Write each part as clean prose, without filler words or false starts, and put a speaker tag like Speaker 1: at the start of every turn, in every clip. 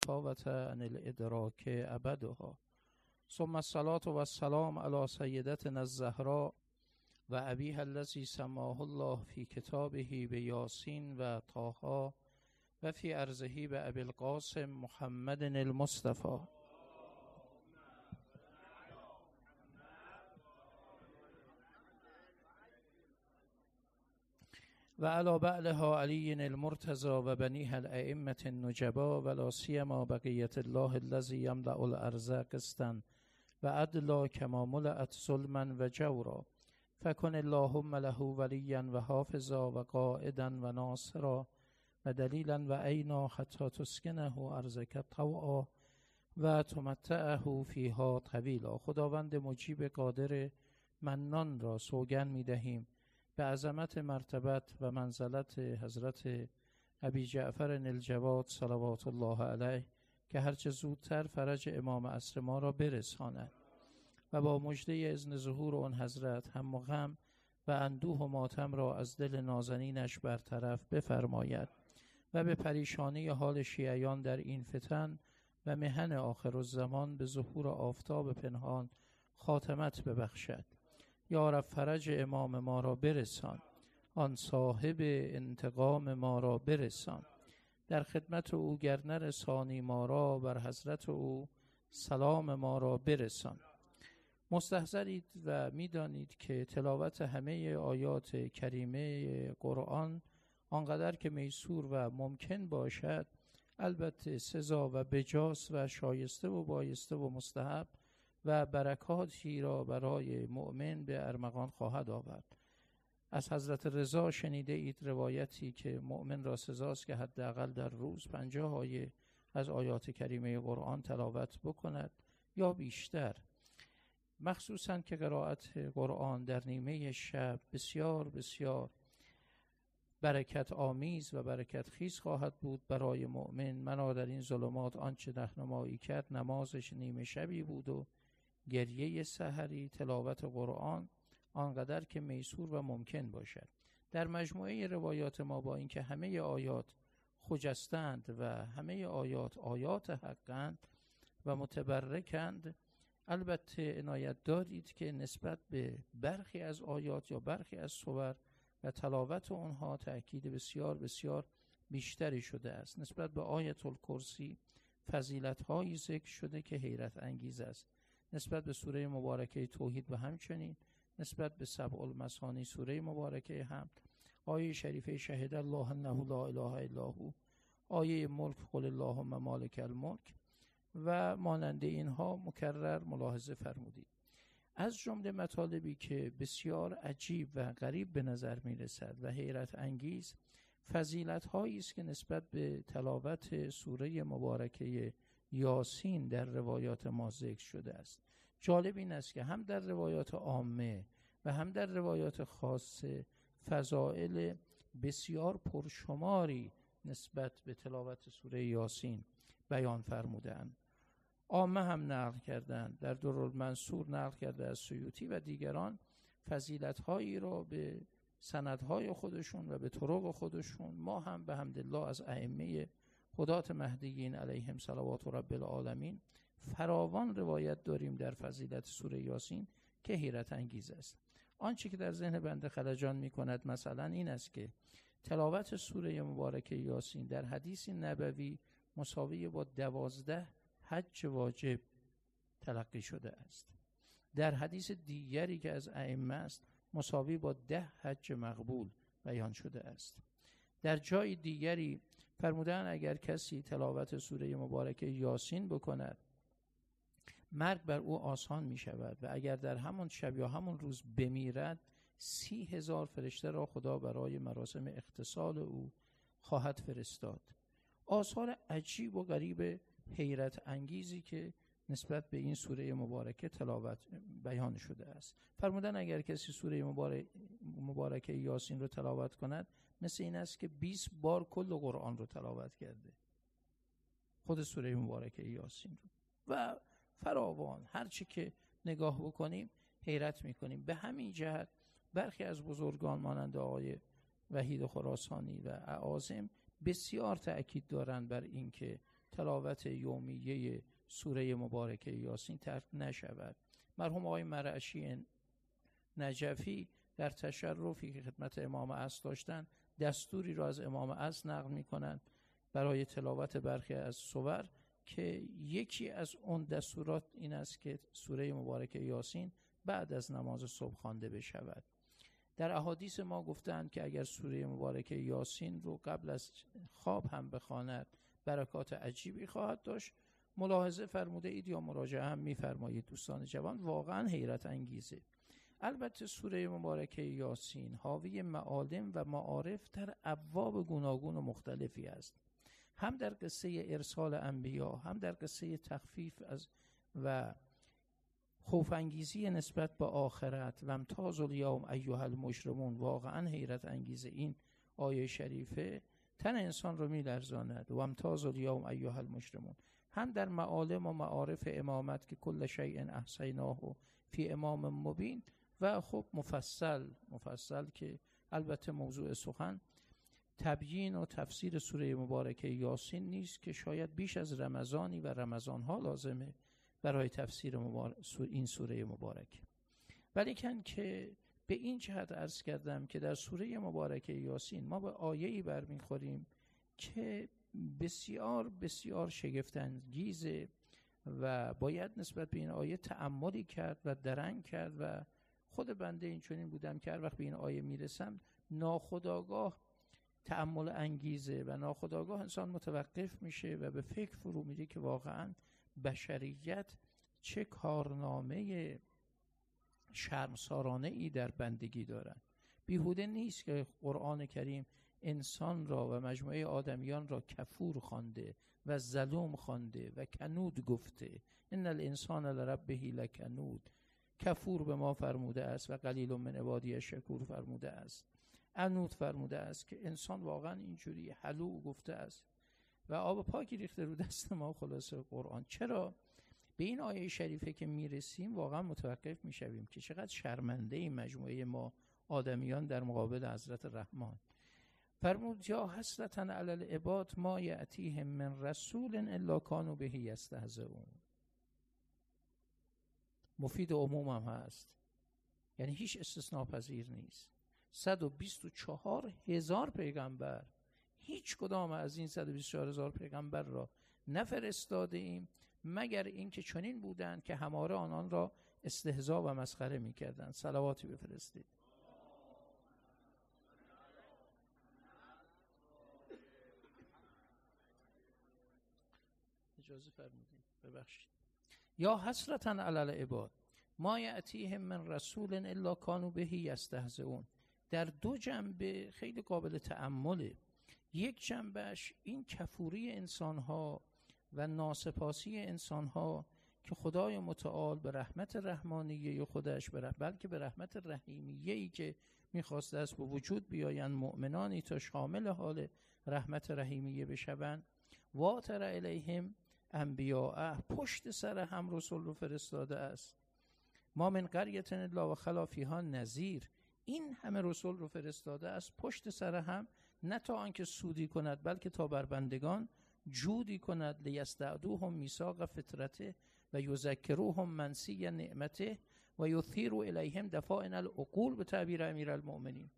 Speaker 1: الحفاوة عن الإدراك أبدها. ثم الصلاة والسلام على سيدتنا الزهراء و أبيها الذي سماه الله في كتابه بياسين و طه و في أرضه بأبي القاسم محمد المصطفى و علی بعلها علی المرتضى و بنیها الأئمة النجبا و لا سیما بقیة الله الذی یملأ الأرض قسطا و عدلا کما ملأت ظلما و جورا فکن اللهم له ولیا و حافظا و قائدا و ناصرا و دلیلا و عینا حتی تسکنه ارضک طوعا و تمتعه فیها طویلا. خداوند مجیب قادر منان را سوگند می دهیم به عظمت مرتبت و منزلت حضرت ابی جعفر الجواد صلوات الله علیه که هرچه زودتر فرج امام عصر ما را برساند و با مژده اذن ظهور آن حضرت هم و غم و اندوه و ماتم را از دل نازنینش برطرف بفرماید و به پریشانی حال شیعیان در این فتن و محن آخرالزمان به ظهور آفتاب پنهان خاتمت ببخشد. یا رب فرج امام ما را برسان، آن صاحب انتقام ما را برسان. در خدمت او گر نرسانی ما را، بر حضرت او سلام ما را برسان. مستحضرید و میدانید که تلاوت همه آیات کریمه قرآن آنقدر که میسور و ممکن باشد البته سزا و بجاست و شایسته و بایسته و مستحب و برکاتی را برای مؤمن به ارمغان خواهد آورد. از حضرت رضا شنیده اید روایتی که مؤمن را سزاست که حداقل در روز 50 آیه از آیات کریمه قرآن تلاوت بکند یا بیشتر، مخصوصا که قرائت قرآن در نیمه شب بسیار بسیار برکت آمیز و برکت خیز خواهد بود برای مؤمن. منا در این ظلمات آنچه رهنمایی کرد نمازش نیمه شبی بود و گریه سحری، تلاوت قرآن آنقدر که میسور و ممکن باشد. در مجموعه روایات ما با اینکه همه آیات خجستند و همه آیات آیات حقند و متبرکند، البته عنایت دارید که نسبت به برخی از آیات یا برخی از سور و تلاوت آنها تأکید بسیار بسیار بیشتری شده است. نسبت به آیت الکرسی فضیلت‌هایی ذکر شده که حیرت انگیز است. نسبت به سوره مبارکه توحید و همچنین نسبت به سبع المثانی سوره مبارکه حمد، آیه شریفه شهد الله انه لا اله الا هو، آیه ملک قل اللهم مالک الملک و مانند اینها مکرر ملاحظه فرمودید. از جمله مطالبی که بسیار عجیب و غریب به نظر می رسد و حیرت انگیز فضیلت هایی است که نسبت به تلاوت سوره مبارکه یاسین در روایات ما ذکر شده است. جالب این است که هم در روایات عامه و هم در روایات خاصه فضائل بسیار پرشماری نسبت به تلاوت سوره یاسین بیان فرمودند. عامه هم نقل کردند، در درالمنصور نقل کرده از سیوطی و دیگران فضیلت‌هایی را به سندهای خودشون و به طرق خودشون. ما هم به حمدالله از ائمه هدات مهدیین علیهم صلوات رب العالمین فراوان روایت داریم در فضیلت سوره یاسین که حیرت انگیز است. آنچه که در ذهن بنده خلجان می کند مثلا این است که تلاوت سوره مبارکه یاسین در حدیث نبوی مساوی با 12 حج واجب تلقی شده است. در حدیث دیگری که از ائمه است مساوی با 10 حج مقبول بیان شده است. در جای دیگری فرمودن اگر کسی تلاوت سوره مبارکه یاسین بکند مرگ بر او آسان می شود و اگر در همون شب یا همون روز بمیرد 30,000 فرشته را خدا برای مراسم اغتسال او خواهد فرستاد. آثار عجیب و غریب حیرت انگیزی که نسبت به این سوره مبارکه تلاوت بیان شده است. فرمودن اگر کسی سوره مبارکه یاسین رو تلاوت کند مثل این است که 20 بار کل قرآن رو تلاوت کرده، خود سوره مبارکه یاسین رو. و فراوان هرچی که نگاه بکنیم حیرت میکنیم. به همین جهت برخی از بزرگان مانند آقای وحید خراسانی و اعاظم بسیار تأکید دارند بر این که تلاوت یومیه سوره مبارکه یاسین ترک نشود. مرحوم آقای مرعشی نجفی در تشرفی که خدمت امام عصر داشتن دستوری را از امام عصر نقل می‌کنند برای تلاوت برخی از سور که یکی از اون دستورات این است که سوره مبارکه یاسین بعد از نماز صبح خوانده بشود. در احادیث ما گفتند که اگر سوره مبارکه یاسین رو قبل از خواب هم بخواند برکات عجیبی خواهد داشت. ملاحظه فرموده اید یا مراجعه هم می‌فرمایید دوستان جوان، واقعا حیرت انگیزه. البته سوره مبارکه یاسین حاوی معالم و معارف در ابواب گوناگون و مختلفی است، هم در قصه ارسال انبیا، هم در قصه تخفیف از و خوف انگیزی نسبت به آخرت و امتاز الیوم ایها المجرمون. واقعا حیرت انگیزه این آیه شریفه، تن انسان رو میلرزاند. و امتاز الیوم ایها المجرمون، هم در معالم و معارف امامت که کل شیء احصیناه فی امام مبین، و خب مفصل که البته موضوع سخن تبیین و تفسیر سوره مبارکه یاسین نیست که شاید بیش از رمضانی و رمضانها لازمه برای تفسیر این سوره مبارکه. ولیکن که به این جهت عرض کردم که در سوره مبارکه یاسین ما به آیه‌ای برمیخوریم که بسیار بسیار شگفت‌انگیزه و باید نسبت به این آیه تأملی کرد و درنگ کرد. و خود بنده این چنین بودم که هر وقت به این آیه میرسم ناخودآگاه تأمل انگیزه و ناخودآگاه انسان متوقف میشه و به فکر فرو میره که واقعا بشریت چه کارنامه شرمسارانه ای در بندگی دارند. بیهوده نیست که قرآن کریم انسان را و مجموعه آدمیان را کفور خوانده و ظلوم خوانده و کنود گفته. ان الانسان لربه لکنود، کفور به ما فرموده است و قلیل من عبادی الشکور فرموده است. عنود فرموده است که انسان واقعا اینجوری حلو گفته است و آب پاکی ریخته رو دست ما. خلاصه قرآن. چرا به این آیه شریفه که میرسیم واقعا متوقف میشویم که چقدر شرمنده این مجموعه ما آدمیان در مقابل حضرت رحمان. فرمود یا حسرة علی العباد ما یأتیهم من رسول الا کانوا به یستهزئون. مفید عموم هم هست، یعنی هیچ استثناء پذیر نیست. 124,000 پیغمبر، هیچ کدام از این 124,000 پیغمبر را نفرستاده ایم مگر اینکه چنین بودند که هماره آنان را استهزا و مسخره می‌کردند. صلواتی بفرستید. اجازه فرمودید، ببخشید. یا حسرة علی العباد ما یأتیهم من رسول الا کانوا به یستهزئون. در دو جنبه خیلی قابل تأمله. یک جنبش این کفوری انسانها و ناسپاسی انسانها که خدای متعال به رحمت رحمانیه خودش بلکه به رحمت رحیمیه‌ای که میخواسته است به وجود بیایند مؤمنانی تا شامل حال رحمت رحیمیه بشوند. واتر الیهم انبیاء، پشت سر هم رسول رو فرستاده است. ما من قریة الا و خلا فیها نذیر، این همه رسول رو فرستاده است پشت سر هم، نه تا آنکه سودی کند بلکه تا بر بندگان جودی کند. لیستعدوهم میثاق فطرته و یذکروهم منسی نعمته و یثیروا الیهم دفائن العقول به تعبیر امیرالمؤمنین.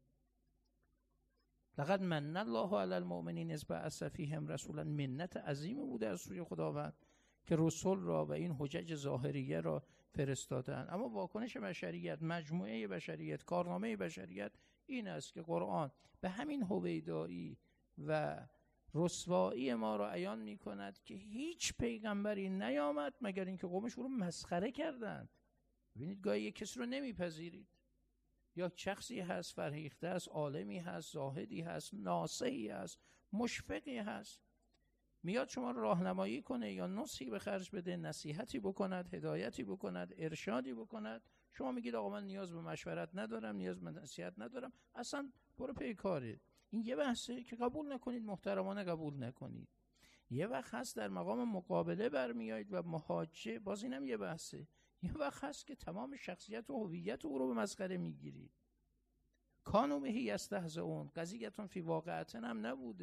Speaker 1: لقد من الله علی المؤمنین اذ بعث فیهم رسولا. منت عظیمی بوده از سوی خداوند که رسول را و این حجج ظاهریه را فرستادن. اما واکنش بشریت، مجموعه بشریت، کارنامه بشریت این است که قرآن به همین هویدایی و رسوایی ما را عیان می کند که هیچ پیغمبری نیامد مگر اینکه قومش او رو مسخره کردند. ببینید گاهی یک کسی رو نمیپذیرید، یا شخصی هست فرهیخته است، عالمی هست، زاهدی هست، ناصحی هست، مشفقی هست، میاد شما رو راهنمایی کنه یا نصحی به خرج بده، نصیحتی بکند، هدایتی بکند، ارشادی بکند. شما میگید آقا من نیاز به مشورت ندارم، نیاز به نصیحت ندارم، اصلا برو پی کارت. این یه بحثه که قبول نکنید، محترمانه قبول نکنید. یه وقت هست در مقام مقابله برمیایید و محاجه، باز اینم یه بحثه. یه وقت هست که تمام شخصیت و هویت او رو به مسخره میگیرید. کانوا به یستهزئون، قضیه‌تون فی واقعتن هم نبوده.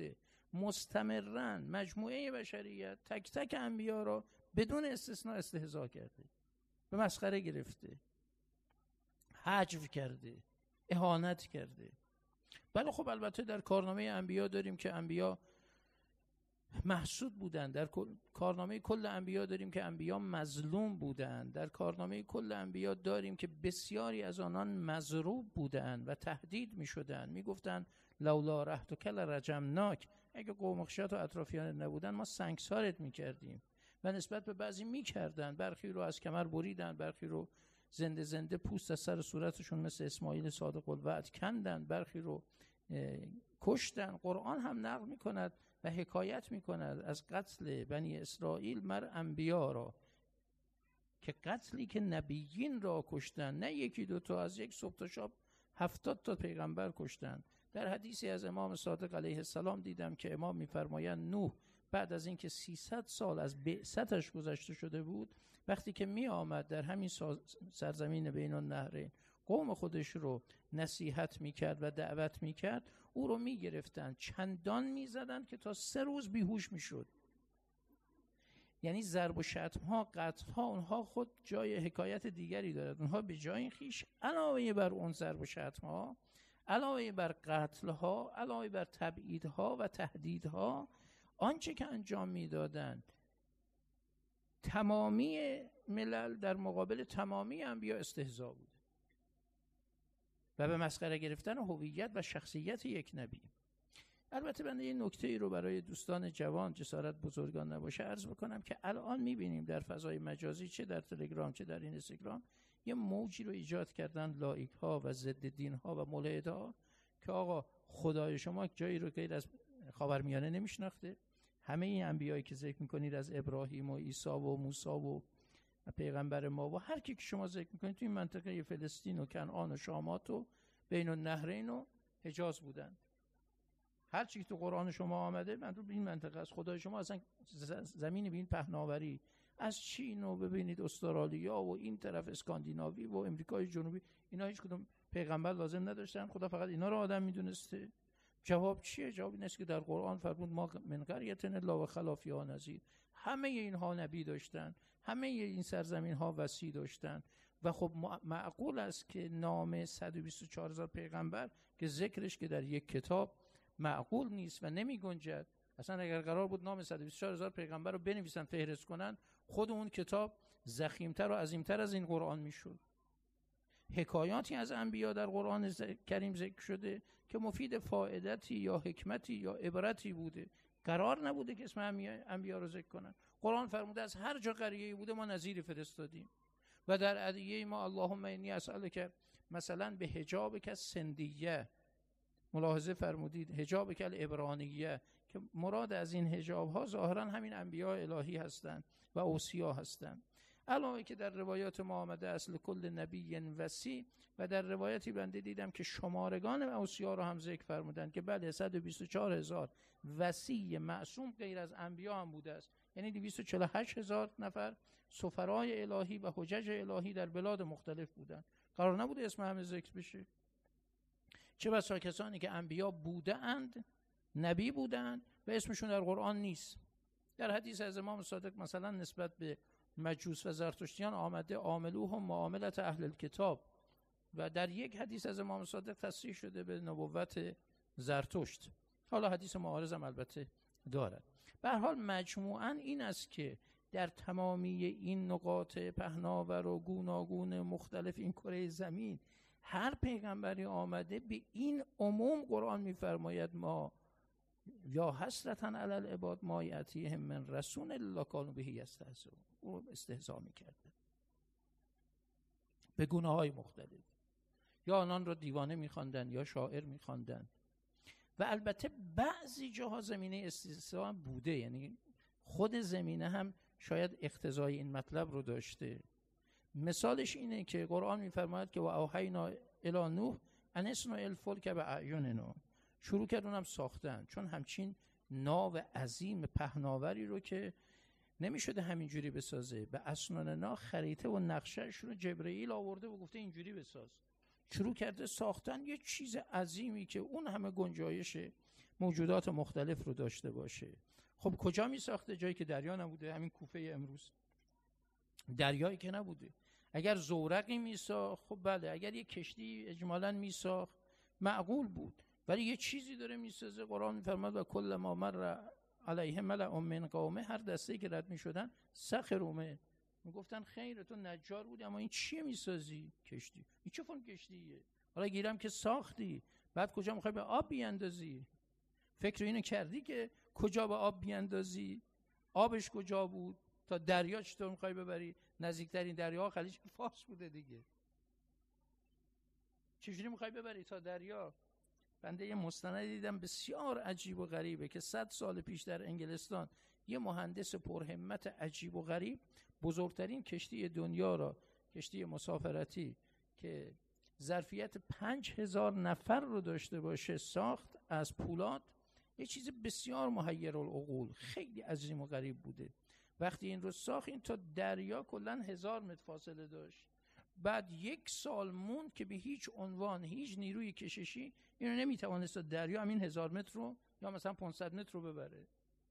Speaker 1: مستمرن مجموعه بشریت تک تک انبیا را بدون استثناء استهزاء کرده، به مسخره گرفته، حجو کرده، اهانت کرده. بله خب البته در کارنامه انبیا داریم که انبیا محسود بودند، در کارنامه کل انبیا داریم که انبیا مظلوم بودند، در کارنامه کل انبیا داریم که بسیاری از آنان مضروب بودند و تهدید می شدند، می گفتند لولا رحتک لرجمناک، اگه قوم خشت و اطرافیانت نبودن ما سنگسارت می کردیم. و نسبت به بعضی می کردن، برخی رو از کمر بریدن، برخی رو زنده زنده پوست از سر صورتشون مثل اسماعیل صادق الوعد کندن، برخی رو کشتن. قرآن هم نقل می کند و حکایت می کند از قتل بنی اسرائیل مر انبیا را، که قتلی که نبیین را کشتن، نه یکی دوتا، از یک صبح تا شب 70 تا پیغمبر کشتن. در حدیثی از امام صادق علیه السلام دیدم که امام می‌فرمایند نوح بعد از اینکه 300 سال از بعثتش گذشته شده بود، وقتی که می آمد در همین سرزمین بین النهرین قوم خودش رو نصیحت میکرد و دعوت میکرد، او رو میگرفتن چندان میزدن که تا 3 روز بیهوش میشد. یعنی ضرب و شتم ها، قتل ها، اونها خود جای حکایت دیگری دارد. اونها به جای خویش علاوه بر اون ضرب و شتم ها، علاوه بر قتل ها، علاوه بر تبعید ها و تهدید ها، آنچه که انجام میدادند تمامی ملل در مقابل تمامی انبیا استهزاء بود و به مسخره گرفتن هویت و شخصیت یک نبی. البته بنده یه نکته ای رو برای دوستان جوان، جسارت بزرگان نباشه، عرض بکنم که الان میبینیم در فضای مجازی، چه در تلگرام چه در اینستاگرام، یه موجی رو ایجاد کردن لایک ها و ضد دین ها و ملحد ها که آقا خدای شما جایی رو غیر از خاورمیانه نمیشناخته. همه این انبیایی که ذکر میکنید از ابراهیم و عیسی و موسی و پیغمبر ما و هر کی که شما ذکر میکنید توی منطقه فلسطین و کنعان و شامات و بین النهرین و حجاز بودن. هر چی که تو قرآن شما آمده من تو این منطقه است. خدای شما اصلا زمین بین پهناوری از چین و ببینید استرالیا و این طرف اسکاندیناوی و امریکای جنوبی، اینا هیچ کدوم پیغمبر لازم نداشتن، خدا فقط اینا رو آدم میدونسته. جواب چیه؟ جواب این است که در قرآن فرمود ما من قریة الا و خلا فیها نذیر. همه اینها نبی داشتن، همه این سرزمین ها وصی داشتن و خب معقول است که نام 124,000 پیغمبر که ذکرش که در یک کتاب معقول نیست و نمی گنجد. اصلا اگر قرار بود نام 124,000 پیغمبر رو بنویسن فهرست کنن، خود اون کتاب ضخیم‌تر و عظیم‌تر از این قرآن میشد. حکایاتی از انبیا در قرآن کریم ذکر شده که مفید فائدتی یا حکمتی یا عبرتی بوده. قرار نبوده که اسم انبیا رو ذکر کنن. قرآن فرموده از هر جا قریه‌ای بوده ما نذیر فرستادیم. و در ادعیه ما اللهم انی اسألک مثلا به حجابک السندیه، ملاحظه فرمودید حجابک العبرانیه، که مراد از این حجاب ها ظاهرا همین انبیاء الهی هستند و اوصیا هستند. علاوه که در روایات ما آمده اصل کل نبی وصی، و در روایتی بنده دیدم که شمارگان اوصیا رو هم ذکر فرمودند که بله 124,000 وصی معصوم غیر از انبیا هم بوده است. یعنی 248,000 نفر سفرای الهی و حجج الهی در بلاد مختلف بودند. قرار نبوده اسم همه ذکر بشه. چه بسا کسانی که انبیا بودند، نبی بودند و اسمشون در قرآن نیست. در حدیث از امام صادق مثلا نسبت به مجوس و زرتشتیان آمده عاملوهم معاملت اهل الکتاب، و در یک حدیث از امام صادق تصریح شده به نبوت زرتشت. حالا حدیث معارض هم البته دارد. به هر حال مجموعاً این است که در تمامی این نقاط پهناور و گوناگون مختلف این کره زمین هر پیغمبری آمده به این عموم قرآن می‌فرماید ما یا حسرتاً علی العباد ما یأتیهم من رسول الا کانوا به یستهزئون. او استهزا می‌کرده به گونه‌های مختلف، یا آنان را دیوانه می‌خواندند یا شاعر می‌خواندند. و البته بعضی جاها زمینه استهزاء بوده، یعنی خود زمینه هم شاید اقتضای این مطلب رو داشته. مثالش اینه که قرآن می‌فرماید که و اوحینا الی نوح ان اصنع الفلک باعیننا، شروع کرد اونم ساختن، چون همچین ناو عظیم پهناوری رو که نمی‌شده همینجوری بسازه، به اسناننا خریطه و نقشه‌اش رو جبرئیل آورده و گفته اینجوری بساز. شروع کرده ساختن یه چیز عظیمی که اون همه گنجایشه. موجودات مختلف رو داشته باشه. خب کجا می ساخته؟ جایی که دریا نبوده، همین کوفه امروز دریایی که نبوده. اگر زورقی می ساخت خب بله، اگر یک کشتی اجمالاً می ساخت معقول بود، ولی یه چیزی داره می سازه. قرآن می فرماد و کل ما مر علیه ملأ من قومه، هر دسته که رد می شدن سخروا منه، می گفتن خیره تو نجار بودی اما این چیه می سازی؟ کشتی. این چه فون کشتیه؟ حالا گیرم که ساختی، بعد کجا میخوای به آب بیاندازی؟ فکر اینو کردی که کجا به آب بیاندازی؟ آبش کجا بود؟ تا دریا چطور میخوای ببری؟ نزدیکترین دریا خلیج فارس بوده دیگه. چجوری میخوای ببری تا دریا؟ بنده یه مستند دیدم بسیار عجیب و غریبه که 100 سال پیش در انگلستان یه مهندس پرهمت عجیب و غریب بزرگترین کشتی دنیا را، کشتی مسافرتی که ظرفیت 5000 نفر رو داشته باشه، ساخت از پولاد. یه چیز بسیار محیرالعقول، خیلی عظیم و غریب بوده. وقتی این رو ساخت، این تا دریا کلاً 1000 متر فاصله داشت. بعد 1 سال موند که به هیچ عنوان هیچ نیروی کششی اینو نمیتوانست دریا همین 1000 متر رو یا مثلا 500 متر رو ببره.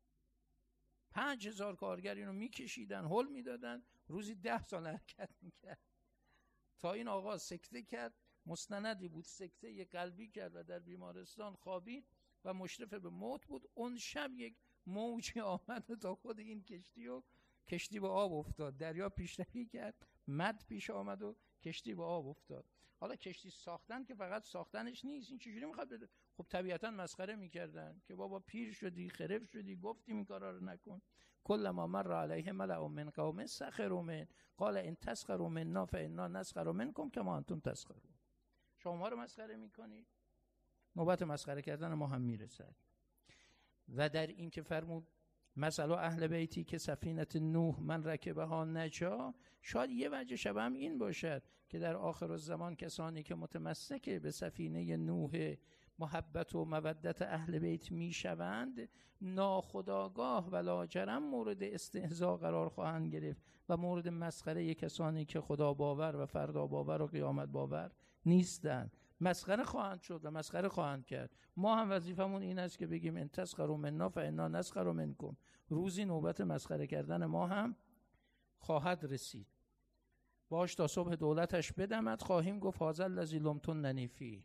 Speaker 1: 5000 کارگر اینو میکشیدن، هل میدادن، روزی 10 سال حرکت میکرد تا این آقا سکته کرد. مستندی بود، سکته قلبی کرد و در بیمارستان خوابید و مشرف به موت بود. اون شب یک موجی آمد و تا خود این کشتی به آب افتاد. دریا پیشروی کرد، مد پیش آمد و کشتی به آب افتاد. حالا کشتی ساختن که فقط ساختنش نیست، این چجوری میخواد بده؟ خب طبیعتا مسخره میکردن که بابا پیر شدی، خرف شدی، گفتیم این کارا رو نکن. کل ما مر علیه ملأ من قومه سخروا منه قال ان تسخروا منا فانا نسخر منکم کما انتم تسخرون. شما رو مسخره میکنید، نوبت مسخره کردن ما هم میرسد. و در این که فرمود مثلا اهل بیتی که سفینه نوح من رکبها نجا، شاید یه وجه شبه هم این باشد که در آخر الزمان کسانی که متمسک به سفینه نوح محبت و مودت اهل بیت میشوند، ناخودآگاه و لاجرم مورد استهزاء قرار خواهند گرفت و مورد مسخره کسانی که خدا باور و فردا باور و قیامت باور نیستند. مسخره خواهند شد و مسخره خواهند کرد. ما هم وظیفمون این است که بگیم ان تسخروا منا فانا نسخر منکم. روزی نوبت مسخره کردن ما هم خواهد رسید. باش تا صبح دولتش بدمد، خواهیم گفت هذا الذی لمتننی فیه.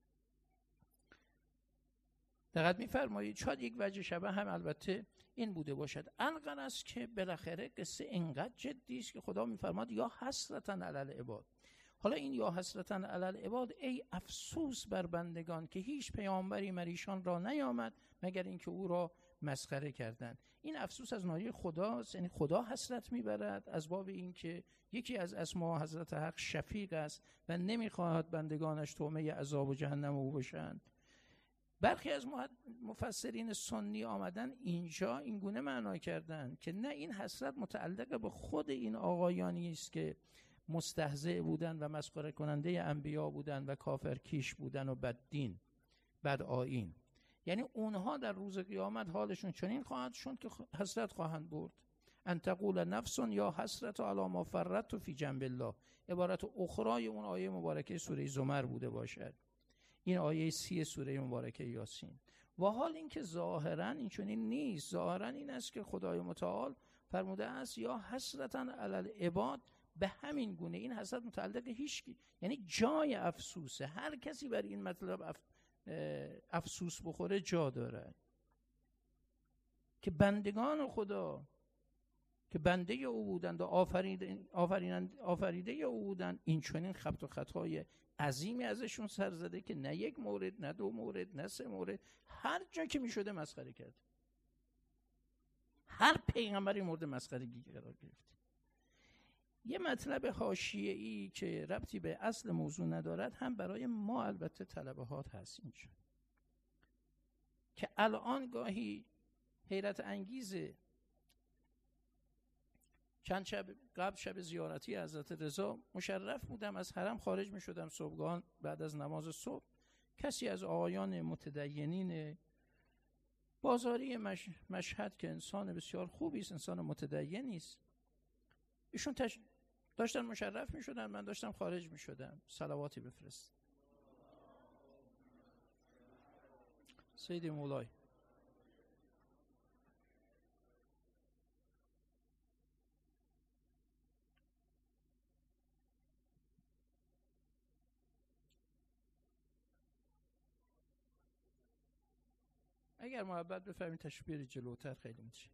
Speaker 1: دقت می‌فرمایید. شاید یک وجه شبه هم البته این بوده باشد. القن است که بالاخره قصه اینقدر جدی است که خدا می‌فرماد یا حسرتاً علی العباد. حالا این یا حسرتاً علی العباد، ای افسوس بر بندگان که هیچ پیامبری مر ایشان را نیامد مگر اینکه او را مسخره کردند. این افسوس از ناحیه خداست، یعنی خدا حسرت میبرد از باب اینکه یکی از اسما حضرت حق شفیق است و نمیخواهد بندگانش طعمه عذاب و جهنم او بشند. برخی از مفسرین سنی آمدن اینجا این گونه معنا کردن که نه، این حسرت متعلق به خود این آقایانی است که مستهزئ بودن و مسخره کننده انبیا بودن و کافرکیش بودن و بددین بدآیین. یعنی اونها در روز قیامت حالشون چنین خواهد شد که حسرت خواهند برد. ان تقول نفس یا حسرت علی ما فرطت فی جنب الله. عبارت اخرای اون آیه مبارکه سوره زمر بوده باشد. این آیه 30 سوره مبارکه یاسین. و حال این که ظاهرا این چنین نیست. ظاهرا این است که خدای متعال فرموده است یا حسرتاً علی العباد. به همین گونه این حسرت متعلق هیچکی، یعنی جای افسوسه. هر کسی بر این مطلب افسوس بخوره جا داره که بندگان خدا که بنده او بودند و آفریده او بودند، این چنین خبط و خطای عظیمی ازشون سر زده که نه یک مورد، نه دو مورد، نه سه مورد، هر جا که میشده مسخره کرد. هر پیغمبری مورد مسخرگی قرار گرفت. یه مطلب حاشیه‌ای که ربطی به اصل موضوع ندارد هم برای ما البته تلبهات هست اینجا، که الان گاهی حیرت انگیزه. چند شب قبل شب زیارتی حضرت رضا مشرف بودم، از حرم خارج می شدم صبحگاهان بعد از نماز صبح. کسی از آقایان متدینین بازاری مشهد که انسان بسیار خوبی است، انسان متدینی است، ایشون داشتن مشرف می شدن، من داشتم خارج می شدم. صلواتی بفرست. سیدی مولای اگر محبت بفهمید تشریف بیارید جلوتر خیلی میشه.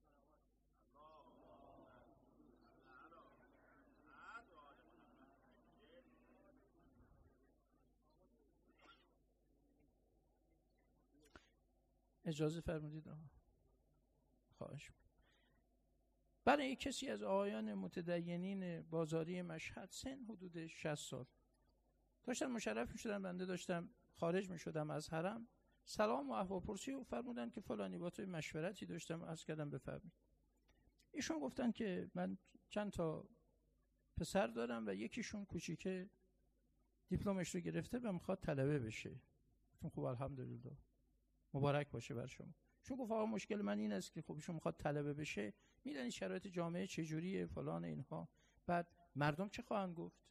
Speaker 1: اجازه فرمودید خواهش. برای کسی از آقایان متدینین بازاری مشهد سن حدود 60 سال داشتن مشرف میشدن، بنده داشتم خارج میشدم از حرم، سلام و احوالپرسی و فرمودن که فلانی با تو مشورتی داشتم، عرض کردم بفرمایید. ایشون گفتن که من چند تا پسر دارم و یکیشون کوچیکه دیپلمش رو گرفته و میخواد طلبه بشه. گفتم خب الحمدلله، مبارک باشه بر شما. چون گفت آقا مشکل من این است که خب ایشون میخواد طلبه بشه، میدونی شرایط جامعه چجوریه فلان اینها، بعد مردم چه خواهند گفت؟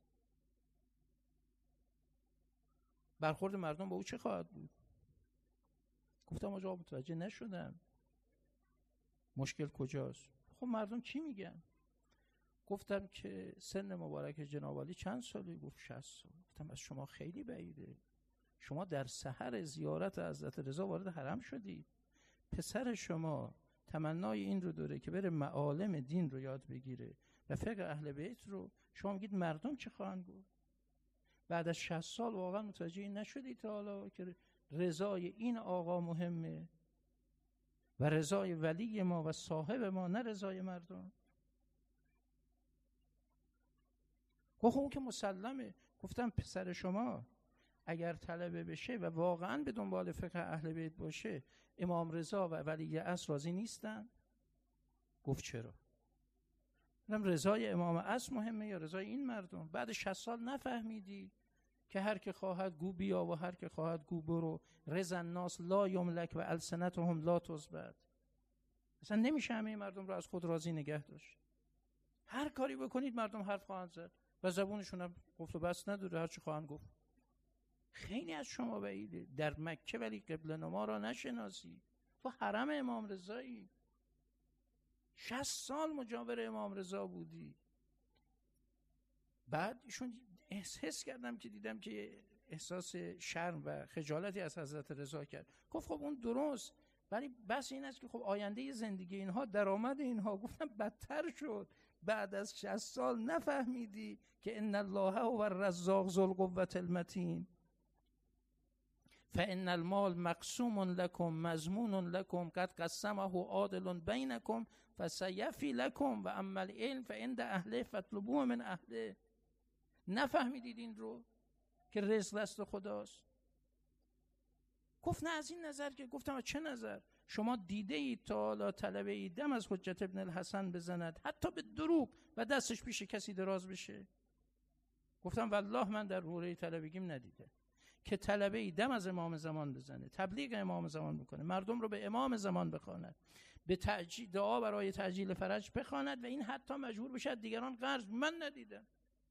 Speaker 1: برخورد مردم با او چه خواهد بود؟ گفتم آقا متوجه نشدم مشکل کجاست. خب مردم چی میگن؟ گفتم که سن مبارک جناب عالی چند ساله؟ گفت 60 سال. گفتم از شما خیلی بعیده، شما در سحر زیارت حضرت رضا وارد حرم شدید، پسر شما تمنای این رو داره که بره معالم دین رو یاد بگیره و فقه اهل بیت رو، شما میگید مردم چه خواهند گفت؟ بعد از 60 سال واقعا متوجه نشدید تا حالا که رضای این آقا مهمه و رضای ولی ما و صاحب ما، نه رضای مردم؟ خب اون که مسلمه. گفتم پسر شما اگر طلبه بشه و واقعا به دنبال فقه اهل بیت باشه، امام رضا و ولی عصر راضی نیستن؟ گفت چرا؟ گفتم رضای امام عصر مهمه یا رضای این مردم؟ بعد 60 سال نفهمیدی که هر که خواهد گو بیا و هر که خواهد گو برو، رضا الناس لا یملک و السنتهم لا تثبت. اصلا نمیشه همه مردم رو از خود راضی نگه داشت. هر کاری بکنید مردم حرف خواهند زد و زبونشون هم گفت و بس نداره، هر چی خواهند گفت. خیلی از شما بعیده. در مکه ولی قبله نما را نشناسی، تو حرم امام رضایی، 60 سال مجاور امام رضا بودی. بعد ایشون احساس کردم که دیدم که احساس شرم و خجالتی از حضرت رضا کرد. گفت خب اون درست، ولی بس این است که خب آینده زندگی اینها، درآمد اینها. گفتم بدتر شد. بعد از 60 سال نفهمیدی که ان الله هو الرزاق ذو القوة المتین، فان المال مقسوم لكم مضمون لكم قد قسمه عادل بینکم فسیفی لكم و اما العلم فعند اهله فاطلبوه من اهله. نفهمیدید این رو که رزق دست خداست؟ گفت نه از این نظر که. گفتم از چه نظر؟ شما دیده اید تا حالا طلبه ای دم از حجت ابن الحسن بزند حتی به دروغ و دستش پیش کسی دراز بشه؟ گفتم والله من در دوره طلبگیم ندیده که طلبه ای دم از امام زمان بزنه، تبلیغ امام زمان بکنه، مردم رو به امام زمان بخواند، به دعا برای تعجیل فرج بخواند و این حتی مجبور بشه دیگران قرض. من ندیدم.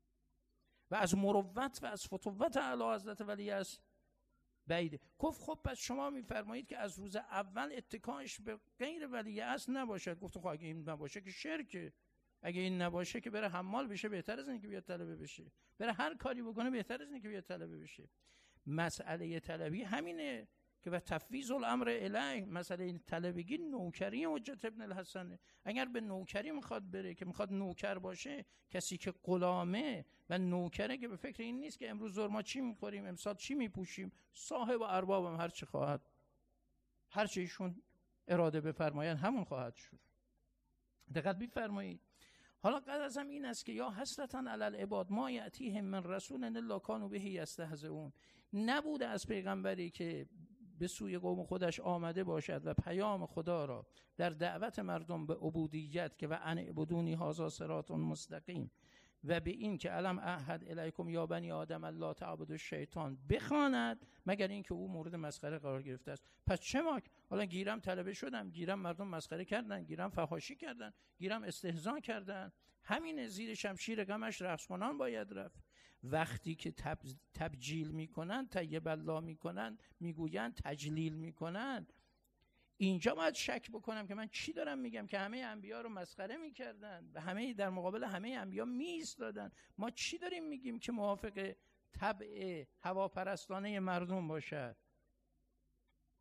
Speaker 1: و از مروت و از فتوت اعلی حضرت ولی است بعیده. گفت خب پس شما میفرمایید که از روز اول اتکاش به غیر ولی است نباشد. گفتم خب اگه این نباشه که شرکه، اگه این نباشه که بره حمال بشه بهتر از اینه که بیاد طلبه بشه، بره هر کاری بکنه بهتر از اینه که بیاد طلبه بشه. مسئله طلبی همینه که و تفویض الامر الیه. مسئله طلبگی نوکری حجت ابن الحسن. اگر به نوکری میخواد بره که میخواد نوکر باشه، کسی که غلامه و نوکره که به فکر این نیست که امروز ظهر ما چی میخوریم، امسال چی میپوشیم، صاحب و اربابم هر چی خواهد، هر چی ایشون اراده بفرمایند همون خواهد شد. دقت بفرمایید. حالا قضیه این است که یا حسرتاً علی العباد ما یأتیهم من رسول الا کانوا به یستهزئون. نبوده از پیغمبری که به سوی قوم خودش آمده باشد و پیام خدا را در دعوت مردم به عبودیت که و ان اعبدونی هذا صراط مستقیم و به این که الم اعهد الیکم یا بنی آدم الا تعبدوا الشیطان بخواند، مگر این که او مورد مسخره قرار گرفته است. پس چه ماک؟ حالا گیرم طلبه شدم، گیرم مردم مسخره کردن، گیرم فحاشی کردن، گیرم استهزا کردن، همین زیر شمشیر غمش رقص کنان باید رفت. وقتی که تبجیل میکنن، طیب الله میکنن، میگوین تجلیل میکنن، اینجا باید شک بکنم که من چی دارم میگم که همه انبیا رو مسخره میکردن و همه در مقابل همه انبیا میایستادن. ما چی داریم میگیم که موافق طبع هواپرستانه مردم باشد؟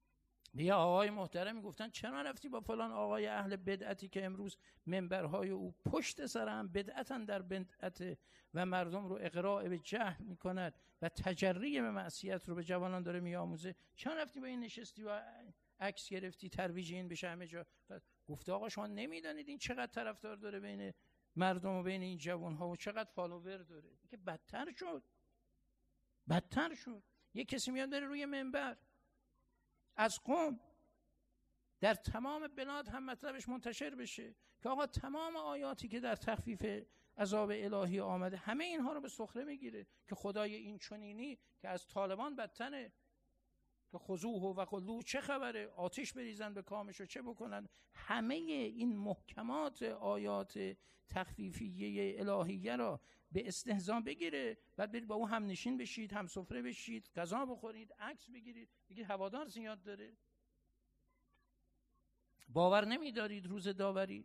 Speaker 1: یه آقای محترمی گفتن چرا رفتی با فلان آقای اهل بدعتی که امروز منبرهای او پشت سر هم بدعتن در بدعت و مردم رو اغراء به جهل میکند و تجری به معصیت رو به جوانان داره میآموزه، چرا رفتی با این نشستی و عکس گرفتی ترویج این بشه همه جا؟ گفته آقا شما نمیدانید این چقدر طرفدار داره بین مردم و بین این جوانها و چقدر فالوور داره. که بدتر شد. یه کسی میاد داره روی منبر از قم در تمام بلاد هم مطلبش منتشر بشه که آقا تمام آیاتی که در تخفیف عذاب الهی آمده همه اینها رو به سخره میگیره که خدای این چنینی که از طالبان بدتره، که خذوه و قلوه چه خبره، آتش بریزن به کامش و چه بکنن. همه این محکمات آیات تخفیفیه الهیه را به استهزا بگیره، بعد برید با او هم نشین بشید، هم سفره بشید، غذا بخورید، عکس بگیرید، بگید هوادار زیاد داره. باور نمیدارید روز داوری.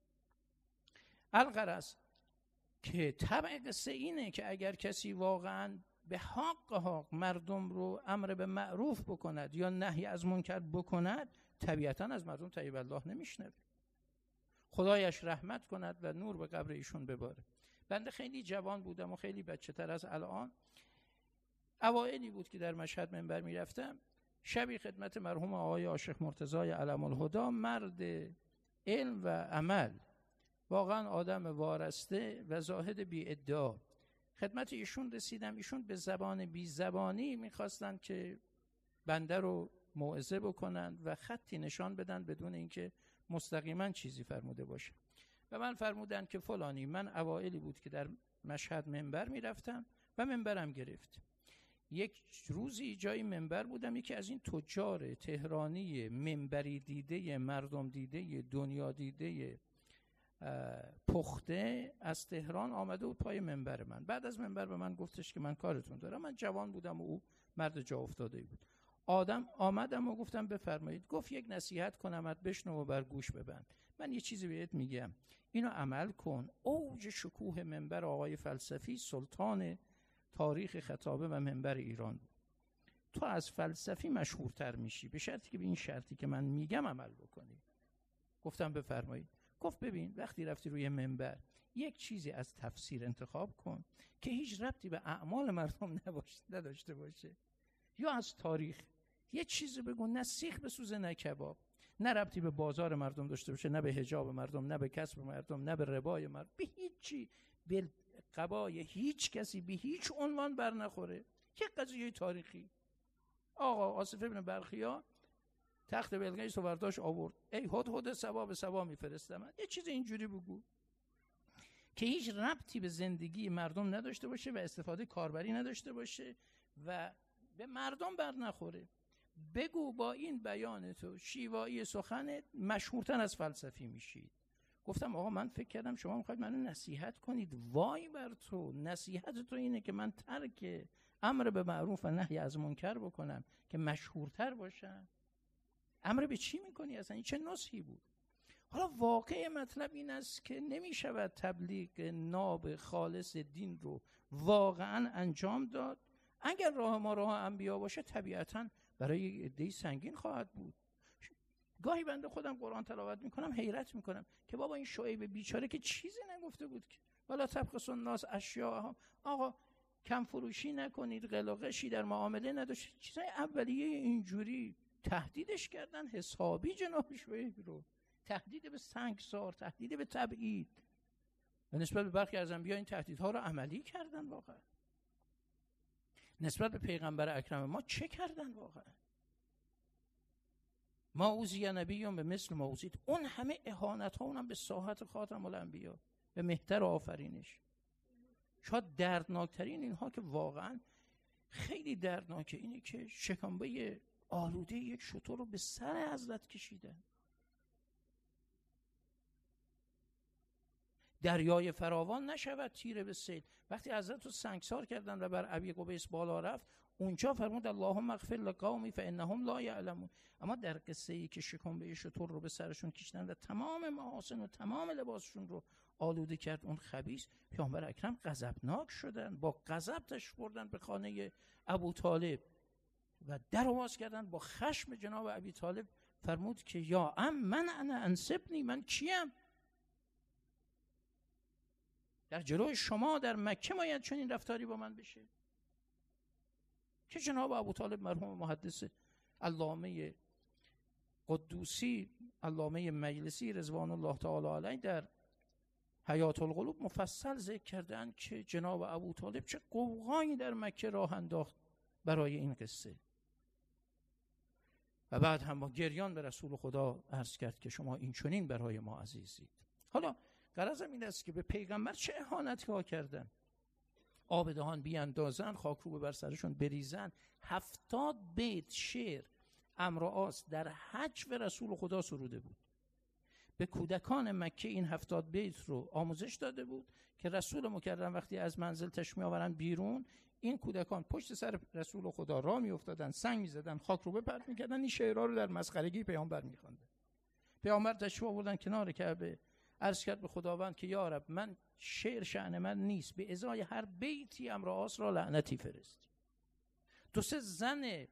Speaker 1: الغرض که طبع قصه اینه که اگر کسی واقعاً به حق مردم رو امر به معروف بکند یا نهی از منکر بکند، طبیعتاً از مردم طیب الله نمیشنوه. خدایش رحمت کند و نور به قبر ایشون بباره. بنده خیلی جوان بودم و خیلی بچه تر از الان. اوائلی بود که در مشهد منبر میرفتم. شبی خدمت مرحوم آقای عاشق مرتضی علم الهدی، مرد علم و عمل، واقعا آدم وارسته و زاهد بی ادعا، خدمت ایشون رسیدم. ایشون به زبان بی زبانی میخواستن که بنده رو موعظه بکنن و خطی نشان بدن بدون اینکه مستقیما چیزی فرموده باشه. و من فرمودن که فلانی، من اوائلی بود که در مشهد منبر میرفتم و منبرم گرفت. یک روزی جایی منبر بودم، یکی از این تجار تهرانی منبری دیده، مردم دیده، دنیا دیده، پخته از تهران آمده بود پای منبر من. بعد از منبر به من گفتش که من کارتون دارم. من جوان بودم و او مرد جا افتاده بود. آمدم و گفتم بفرمایید. گفت یک نصیحت کنمت، بشنو و بر گوش ببند. من یه چیزی بهت میگم، اینو عمل کن. اوج شکوه منبر آقای فلسفی، سلطان تاریخ خطابه و منبر ایران بود. تو از فلسفی مشهورتر میشی به شرطی که به این شرطی که من میگم عمل بکنی. گفتم بفرمایید. گفت ببین، وقتی رفتی روی منبر یک چیزی از تفسیر انتخاب کن که هیچ ربطی به اعمال مردم نداشته باشه، یا از تاریخ یه چیزی بگو، نه سیخ بسوزه نه کباب، نه ربطی به بازار مردم داشته باشه، نه به حجاب مردم، نه به کسب مردم، نه به ربای مردم، به هیچی، به قبای هیچ کسی به هیچ عنوان بر نخوره. یک قضیه تاریخی. آقا آصف ابن برخیا تخت بلقیس رو برداشت آورد، ای هدهد سبا به سبا میفرستم. یه چیز اینجوری بگو که هیچ ربطی به زندگی مردم نداشته باشه و استفاده کاربری نداشته باشه و به مردم بر نخوره. بگو با این بیان تو، شیوایی سخنت، مشهورتر از فلسفی میشید. گفتم آقا من فکر کردم شما میخواید منو نصیحت کنید. وای بر تو، نصیحت تو اینه که من ترک امر به معروف و نهی از منکر بکنم که مشهورتر باشم؟ امر به چی میکنی اصلا؟ این چه نصحی بود؟ حالا واقع مطلب این است که نمیشود تبلیغ ناب خالص دین رو واقعا انجام داد. اگر راه ما راه انبیا باشه طبیعتاً برای عده‌ای سنگین خواهد بود. گاهی بنده خودم قرآن تلاوت میکنم حیرت میکنم که بابا این شعیب بیچاره که چیزی نگفته بود که ولا تبخسوا الناس اشیاءهم. آقا کم فروشی نکنید، قلاقشی در معامله نداشت، چیزای اولیه اینجوری تهدیدش کردن حسابی جناب شعیب رو، تهدید به سنگسار، تهدید به تبعید. و نسبت به برخی از انبیا این تهدیدها رو عملی کردن. واقعا نسبت به پیغمبر اکرم ما چه کردن؟ واقعا ما اوذی نبی به مثل ما اوذیت. اون همه اهانت ها، اونم به ساحت خاتم الانبیا، به مهتر آفرینش. شاید دردناکترین اینها که واقعا خیلی دردناکه اینه که شکمبه آلوده یک شتر رو به سر حضرت کشیدن. دریای فراوان نشود تیره به سیل. وقتی حضرت رو سنگسار کردن و بر ابی قبیس بالا رفت، اونجا فرمود اللهم اغفر لقومی فانهم لا یعلمون. اما در قصه ای که شکمبه شتر رو به سرشون کشیدن و تمام محاسن و تمام لباسشون رو آلوده کرد اون خبیث، پیامبر اکرم غضبناک شدن، با غضب تشریف بردن به خانه ابو طالب و در باز کردن. با خشم جناب ابی طالب فرمود که یا من انا انسبنی، من کیم؟ در جلوی شما در مکه باید چنین رفتاری با من بشه؟ که جناب ابو طالب مرحوم محدث علامه قدوسی، علامه مجلسی رضوان الله تعالی علیه در حیات القلوب مفصل ذکر کردن که جناب ابو طالب چه قوقایی در مکه راه انداخت برای این قصه. و بعد هم با گریان به رسول خدا عرض کرد که شما این چنین برای ما عزیزید. حالا غرضم این است که به پیغمبر چه اهانتی ها کردن. آب دهان بیاندازن، خاکروبه بر سرشون بریزن. 70 بیت شعر عمرو و عاص در حج به رسول خدا سروده بود. به کودکان مکه این 70 بیت رو آموزش داده بود که رسول مکرم وقتی از منزل تشریف می‌آورن بیرون، این کودکان پشت سر رسول خدا راه می‌افتادن، سنگ می‌زدن، خاک رو پرت می‌کردن، این شعرها رو در مسخرگی پیامبر می‌خواندن. پیامبر تشریف آوردن کنار کعبه، عرض کرد به خداوند که یا رب، من شعر شأن من نیست، به ازای هر بیتی عمرو و عاص را لعنتی فرست. 2-3 زن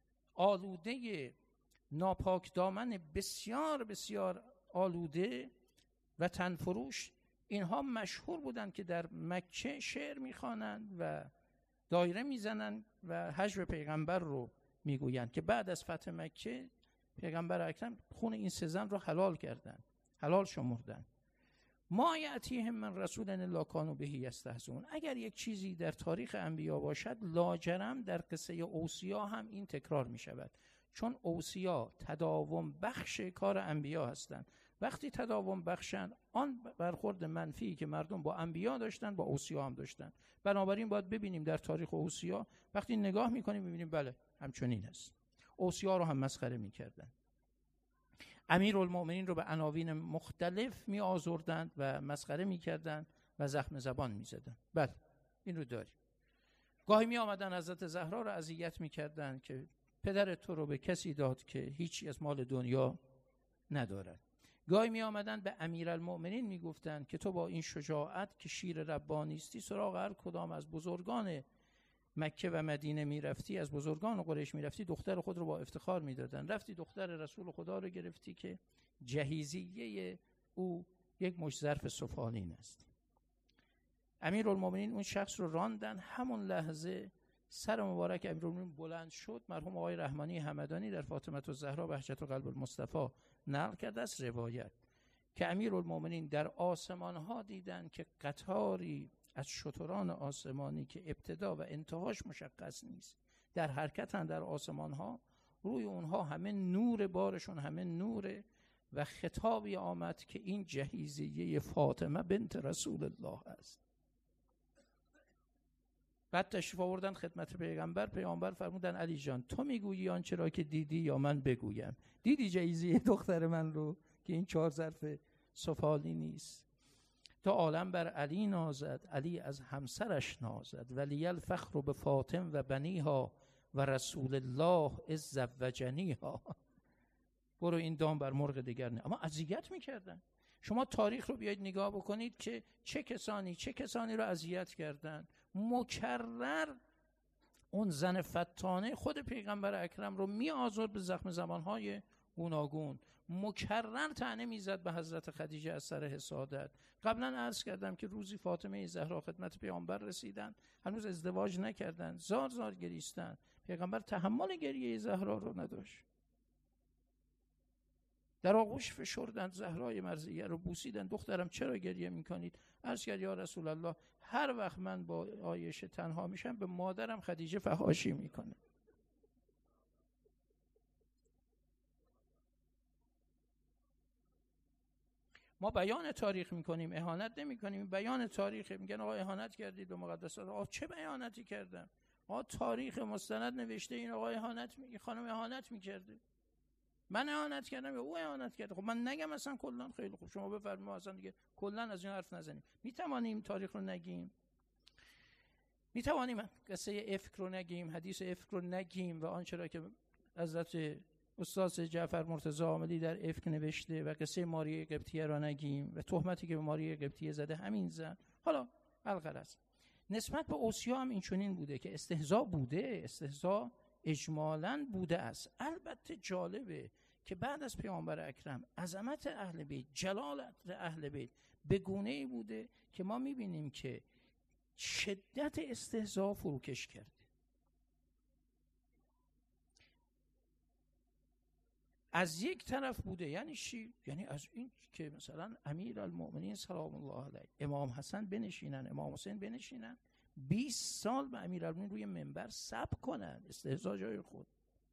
Speaker 1: آلوده ناپاک دامن بسیار بسیار آلوده و تنفروش، اینها مشهور بودند که در مکه شعر میخوانند و دایره میزنند و هجو پیغمبر رو میگویند که بعد از فتح مکه پیغمبر اکرم خون این 3 زن رو حلال کردند، حلال شمردند. ما یأتیهم من رسول الا کانوا به یستهزئون. اگر یک چیزی در تاریخ انبیا باشد، لاجرم در قصه اوصیا هم این تکرار می شود، چون اوصیا تداوم بخش کار انبیا هستند. وقتی تداوم بخشن، آن برخورد منفی که مردم با انبیا داشتن با اوصیا هم داشتن. بنابراین باید ببینیم در تاریخ اوصیا، وقتی نگاه میکنیم میبینیم بله همچنین است. اوصیا رو هم مسخره میکردن، امیرالمؤمنین رو به عناوین مختلف می آزردند و مسخره می کردند و زخم زبان می زدند. بله این رو داریم. گاهی می آمدن حضرت زهرا رو اذیت می کردند که پدر تو رو به کسی داد که هیچی از مال دنیا ندارد. گاهی می آمدن به امیرالمؤمنین می گفتند که تو با این شجاعت که شیر ربانیستی سراغ هر کدام از بزرگان مکه و مدینه می رفتی، از بزرگان قریش می رفتی، دختر خود رو با افتخار می دادن. رفتی دختر رسول خدا رو گرفتی که جهیزیه او یک مشت ظرف سفالین است. امیرالمؤمنین اون شخص رو راندن. همون لحظه سر مبارک امیرالمؤمنین بلند شد. مرحوم آقای رحمانی همدانی در فاطمه الزهرا بهجت قلب المصطفی نقل کرده است روایت که امیرالمؤمنین در آسمان ها دیدن که قطاری از شتران آسمانی که ابتدا و انتهاش مشخص نیست در حرکتن در آسمان ها، روی اونها همه نور بارشون همه نوره و خطابی آمد که این جهیزیه فاطمه بنت رسول الله است. بعد تشریف آوردن خدمت پیغمبر. پیغمبر فرمودن علی جان تو میگویی آنچه را که دیدی یا من بگویم؟ دیدی جهیزیه دختر من رو که این 4 ظرف سفالی نیست؟ تا عالم بر علی نازد، علی از همسرش نازد، ولی الفخر به فاطم و بنیها و رسول الله از زوجنیها. برو این دام بر مرغ دیگر نه. اما اذیت میکردن. شما تاریخ رو بیاید نگاه بکنید که چه کسانی رو اذیت کردن. مکرر اون زن فتانه خود پیغمبر اکرم رو می آزرد به زخم زبانهای گوناگون. مکرر طعنه میزد به حضرت خدیجه از سر حسادت. قبلا عرض کردم که روزی فاطمه زهرا خدمت پیامبر رسیدن، هنوز ازدواج نکردن، زار زار گریستن. پیغمبر تحمل گریه زهرا رو نداشت. در آغوش فشردند زهرای مرضیه رو بوسیدن. دخترم چرا گریه میکنید؟ عرض کرد یا رسول الله هر وقت من با عایشه تنها میشم به مادرم خدیجه فحاشی میکنه. ما بیان تاریخ میکنیم، اهانت نمیکنیم. بیان تاریخ میگن آقا اهانت کردید به مقدسات. آقا چه اهانتی کردن؟ آقا تاریخ مستند نوشته این آقا اهانت این خانم اهانت میکرده. من اهانت کردم یا او اهانت کرده؟ خب من نگم اصلا کلا. خیلی خوب شما بفرمایید اصلا دیگه کلا از این حرف نزنیم. میتوانیم تاریخ رو نگیم، میتوانیم قصه افک رو نگیم، حدیث افک رو نگیم و آنچه را که حضرت استاد جعفر مرتضی عاملی در افک نوشته و قصه ماریه قبطیه را نگیم و تهمتی که به ماریه قبطیه زده همین زن. حالا الغرض نسبت به اوصیا هم این چنین بوده که استهزاء بوده، استهزاء اجمالاً بوده است. البته جالبه که بعد از پیامبر اکرم عظمت اهل بیت، جلالت اهل بیت به گونه‌ای بوده که ما می‌بینیم که شدت استهزاء فروکش کرده. از یک طرف بوده، یعنی چی؟ یعنی از این که مثلا امیرالمؤمنین سلام الله علیه، امام حسن بنشینن، امام حسین بنشینن، 20 سال به امیرالمؤمنین روی منبر سب کنن، استهزاء جای خود،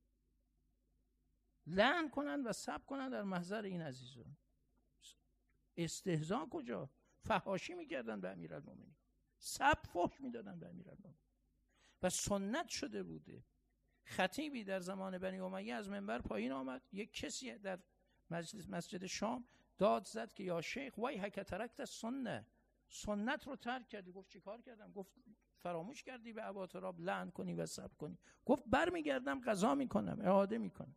Speaker 1: لعن کنن و سب کنن در محضر این عزیزان. استهزاء کجا؟ فحاشی میکردن به امیرالمؤمنین، سب فحش میدادن به امیرالمؤمنین و سنت شده بوده. خطیبی در زمان بنی امیه از منبر پایین آمد، یک کسی در مسجد شام داد زد که یا شیخ ویحک ترکت سنت رو ترک کردی. گفت چی کار کردم؟ گفت فراموش کردی به ابا تراب لعن کنی و سب کنی. گفت برمیگردم قضا میکنم، اعاده میکنم.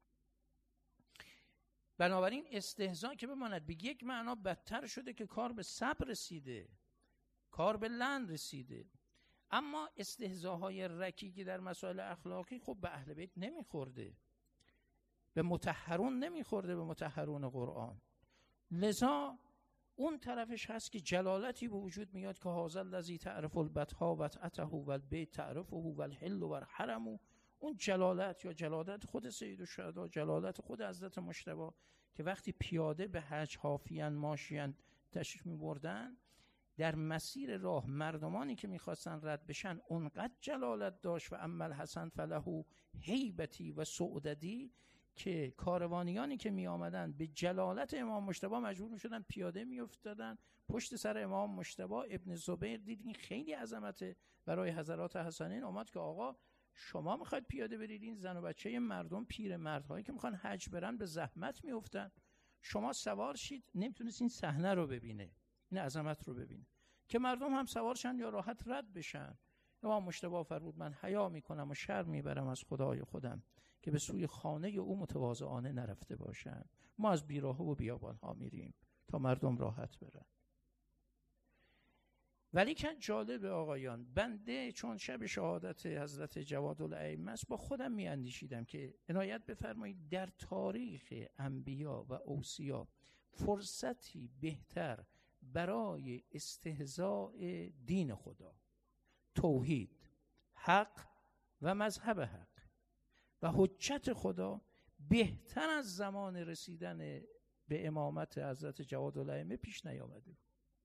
Speaker 1: بنابراین استهزاء که بماند به یک معنا بدتر شده که کار به سب رسیده، کار به لعن رسیده. اما استهزاءهای رکیکی در مسائل اخلاقی خب به اهل بیت نمیخورده، به مطهرون نمیخورده، به مطهرون قرآن. لذا اون طرفش هست که جلالتی به وجود میاد که هذا الذی تعرف البطحا وطأته و البیت تعرفه و الحل و الحرم. اون جلالت یا جلالت خود سید الشهدا، جلالت خود حضرت مجتبی که وقتی پیاده به حج حافیان ماشیان تشریف میبردن، در مسیر راه مردمانی که میخواستن رد بشن اونقدر جلالت داشت و اما الحسن فله هیبتی و سعددی که کاروانیانی که می آمدن به جلالت امام مجتبی مجبور می شدن پیاده می افتادن پشت سر امام مجتبی. ابن زبیر دید این خیلی عظمته برای حضرات حسنین، آمد که آقا شما میخواید پیاده برید، این زن و بچه مردم، پیر مردهایی که میخوان حج برن به زحمت می افتن، شما سوار شید. نمیتونست این صحنه رو ببینه، این عظمت رو ببینه که مردم هم سوار شن یا راحت رد بشن. امام مجتبی فرمود من حیا میکنم و شرم میبرم از خدای خودم که به سوی خانه او متواضعانه نرفته باشند. ما از بیراه و بیابان ها میریم تا مردم راحت برن. ولی که جالب آقایان، بنده چون شب شهادت حضرت جوادالائمه است با خودم میاندیشیدم که عنایت بفرمایید در تاریخ انبیا و اوصیا فرصتی بهتر برای استهزاء دین خدا، توحید، حق و مذهب حق و حجت خدا بهتر از زمان رسیدن به امامت حضرت جوادالائمه پیش نیامده.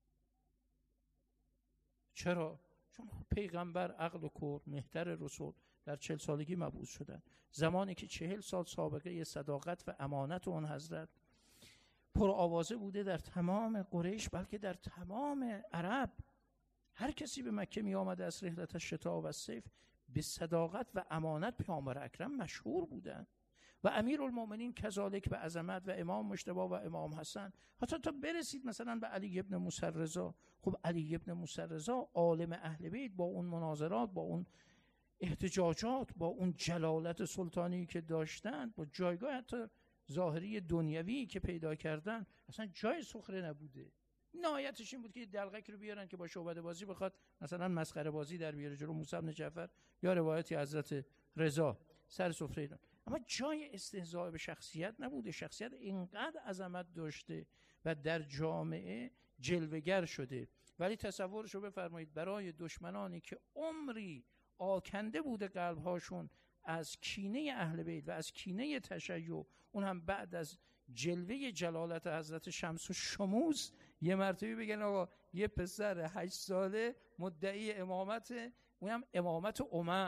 Speaker 1: چرا؟ چون پیغمبر عقل و کور، مهتر رسول، در 40 سالگی مبعوث شدن، زمانی که 40 سال سابقه صداقت و امانت اون حضرت پر آوازه بوده در تمام قریش، بلکه در تمام عرب. هر کسی به مکه می آمده از رحلت الشتاء و الصیف به صداقت و امانت پیامبر اکرم مشهور بودند و امیرالمؤمنین کذالک به عظمت و امام مجتبی و امام حسن، حتی تا برسید مثلا به علی ابن موسی رضا. خب علی ابن موسی رضا عالم اهل بیت، با اون مناظرات، با اون احتجاجات، با اون جلالت سلطانی که داشتن، با جایگاه حتی ظاهری دنیوی که پیدا کردن، اصلا جای سخره نبوده. نهایتش این بود که دلغک رو بیارن که با شعبده بازی بخواد مثلا مسخره بازی در بیاره جلو موسی بن جعفر یا روایتی حضرت رضا سر سفره ایران. اما جای استهزاء به شخصیت نبوده. شخصیت اینقدر عظمت داشته و در جامعه جلوه‌گر شده. ولی تصورشو بفرمایید برای دشمنانی که عمری آکنده بوده قلبهاشون از کینه اهل بیت و از کینه تشیع، اون هم بعد از جلوه جلالت حضرت شمس و شموس، یه مرتبه بگن آقا یه پسر 8 ساله مدعی امامت، اونم امامت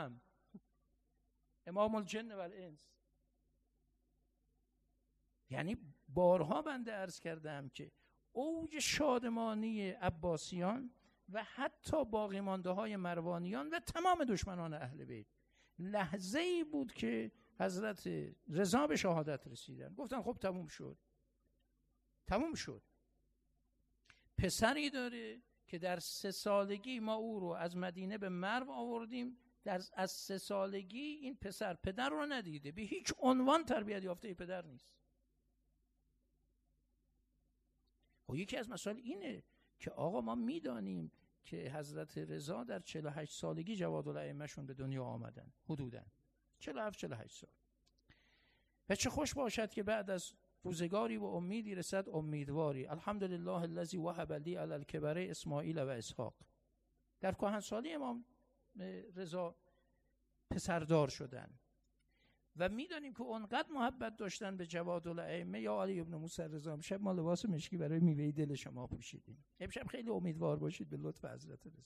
Speaker 1: امام الجن و الانس. یعنی بارها بنده عرض کردم که اوج شادمانی عباسیان و حتی باقی مانده های مروانیان و تمام دشمنان اهل بیت لحظه ای بود که حضرت رضا به شهادت رسیدن. گفتن خب تموم شد. پسری داره که در 3 سالگی ما او رو از مدینه به مرو آوردیم، از 3 سالگی این پدر رو ندیده، به هیچ عنوان تربیت یافته پدر نیست. و یکی از مسائل اینه که آقا ما میدانیم که حضرت رضا در 48 سالگی جوادالائمه شون به دنیا آمدن، حدوداً 47-48 سال. و چه خوش باشد که بعد از روزگاری و امیدی رسد امیدواری. الحمدلله الذی وهب لی علی الکبر اسماعیل و اسحاق. در کهنسالی امام رضا پسردار شدن و میدانیم که اونقدر محبت داشتن به جوادالائمه. یا علی ابن موسی رضا، امشب ما لباس مشکی برای میوه دل شما پوشیدیم. امشب خیلی امیدوار باشید به لطف حضرت رضا.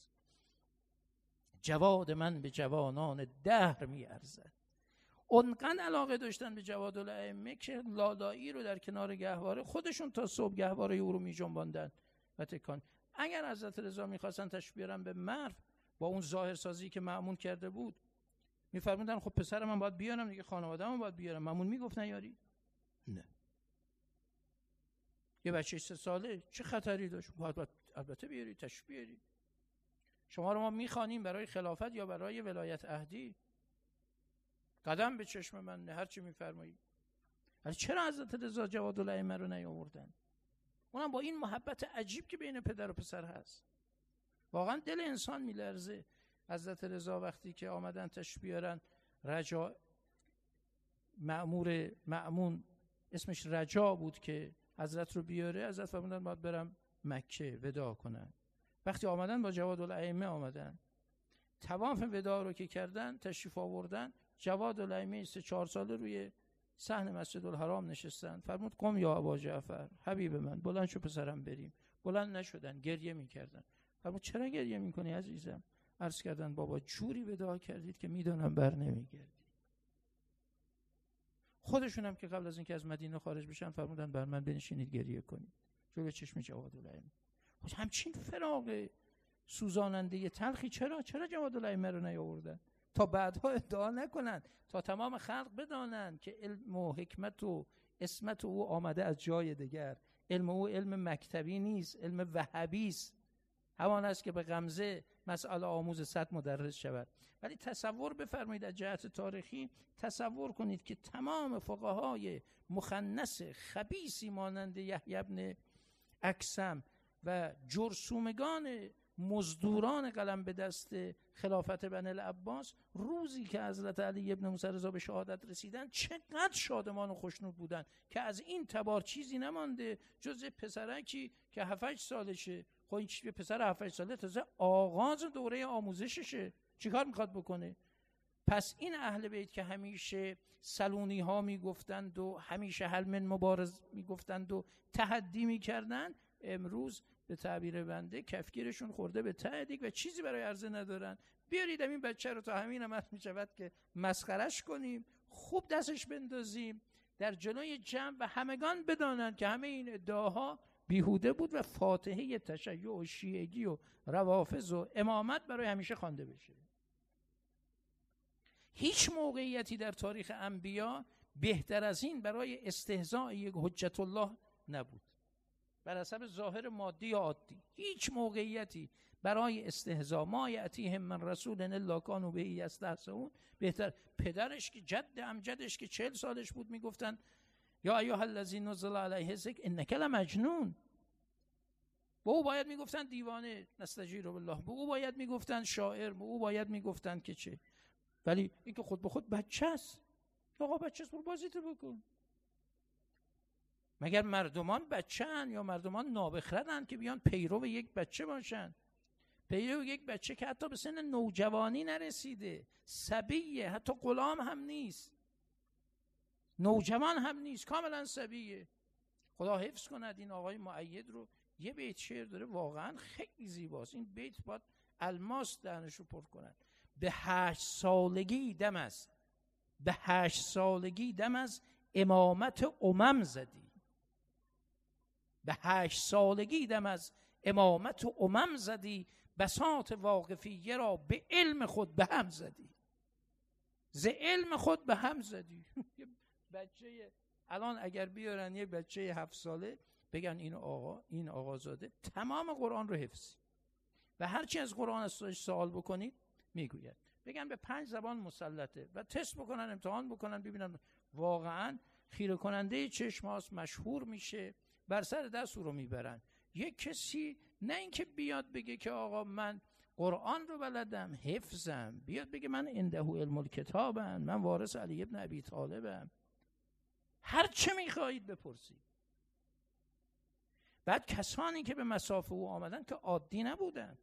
Speaker 1: جواد من به جوانان دهر میارزد. اونقدر علاقه داشتن به جوادالائمه که لالایی رو در کنار گهواره خودشون تا صبح گهواره او رو میجنباندن و تکان. اگر حضرت رضا میخواستن تشریف بیارن به مرو با اون ظاهرسازی که مأمون کرده بود، میفرمودن خب پسر من باید بیارم دیگه، خانواده‌ام باید بیارم. مأمون میگفت نیاری؟ نه. یه بچه 3 ساله چه خطری داشت؟ باید البته بیاری، تشریف بیاری. شما رو ما میخوانیم برای خلافت یا برای ولایت عهدی؟ قدم به چشم من نه، هر چی میفرمایید. ولی چرا حضرت رضا جوادالائمه رو نیاوردن؟ اونم با این محبت عجیب که بین پدر و پسر هست. واقعا دل انسان میلرزه. حضرت رضا وقتی که آمدن تشریف بیارن، رجا مأمون اسمش رجا بود که حضرت رو بیاره، حضرت فرمودن باید برم مکه وداع کنن. وقتی آمدن با جوادالائمه آمدن، طواف وداع رو که کردن تشریف آوردن، جوادالائمه 3-4 ساله روی صحن مسجد الحرام نشستن. فرمود قم یا ابا جعفر، حبیب من بلند شو پسرم بریم. بلند نشدن، گریه میکردن. فرمود چرا گریه میکنی عزیزم؟ عرض کردن بابا جوری وداع کردید که میدونم بر نمیگردی. خودشون هم که قبل از اینکه از مدینه خارج بشن فرمودن بر من بنشینید گریه کنید جلوی چشم جوادالائمه. همچین فراق سوزاننده تلخی چرا جوادالائمه رو نیاوردن؟ تا بعدها ادعا نکنن، تا تمام خلق بدانن که علم و حکمت و عصمت او آمده از جای دیگر. علم او علم مکتبی نیست، علم وهابی است. همان است که به غمزه مسئله آموز 100 مدرس شود. ولی تصور بفرمایید از جهت تاریخی، تصور کنید که تمام فقهای مخنث خبیثی مانند یحیی بن اکثم و جرثومگان مزدوران قلم به دست خلافت بنی العباس، روزی که حضرت علی ابن موسی رضا به شهادت رسیدن چقدر شادمان و خوشنود بودن که از این تبار چیزی نمانده جز پسرکی که 7-8 سالشه. خب این پسر 7-8 ساله تازه آغاز دوره آموزششه، چیکار میخواد بکنه؟ پس این اهل بیت که همیشه سلونی ها میگفتند و همیشه حل من مبارز میگفتند و تحدی میکردند، امروز به تعبیر بنده کفگیرشون خورده به تعدیق و چیزی برای عرضه ندارن. بیارید این بچه رو تا همین هم میشود که مسخرش کنیم، خوب دستش بندازیم در جلوی جمع و همگان بدانند که همه این ادعاها بیهوده بود و فاتحه تشیع و شیعگی و روافض و امامت برای همیشه خوانده بشه. هیچ موقعیتی در تاریخ انبیا بهتر از این برای استهزاء یک حجت الله نبود. بر حسب ظاهر مادی یا عادی هیچ موقعیتی برای استهزاء ما یأتیهم من رسول الا کانوا به یستهزئون بهتر. پدرش که جد امجدش که 40 سالش بود میگفتن یا ایها الذی نزل علیه الذکر انک لمجنون. به او باید میگفتن دیوانه، نستجیر بالله. به او باید میگفتن شاعر، به او باید میگفتن که چه. ولی این که خود به خود بچه است. آقا بچه است، برو بازیتو بکن. مگر مردمان بچه‌ان یا مردمان نابخردن که بیان پیرو یک بچه باشن؟ پیرو یک بچه که حتی به سن نوجوانی نرسیده، صبیه، حتی غلام هم نیست، نوجوان هم نیست، کاملا صبیه. خدا حفظ کند این آقای مؤید رو. یه بیت شعر داره واقعا خیلی زیباست. این بیت باید الماس دهنشو پر کنن. به 8 سالگی دم از امامت زدی. به 8 سالگی دم از امامت زدی، بساط واقفیه را به علم خود به هم زدی. ز علم خود به هم زدی. بچه الان اگر بیارن یه بچه 7 ساله بگن این آقازاده تمام قرآن رو حفظ و هرچی از قرآن ازش سوال بکنید میگوید. بگن به 5 زبان مسلطه و تست بکنن، امتحان بکنن، ببینن واقعا خیره کننده چشم هاست، مشهور میشه، بر سر دست او رو میبرن. یک کسی نه اینکه بیاد بگه که آقا من قرآن رو بلدم، حفظم، بیاد بگه من عنده علم الکتابم، من وارث علی ابن ابی طالبم، هر چه میخواهید بپرسید. بعد کسانی که به مصاف او آمدن که عادی نبودن.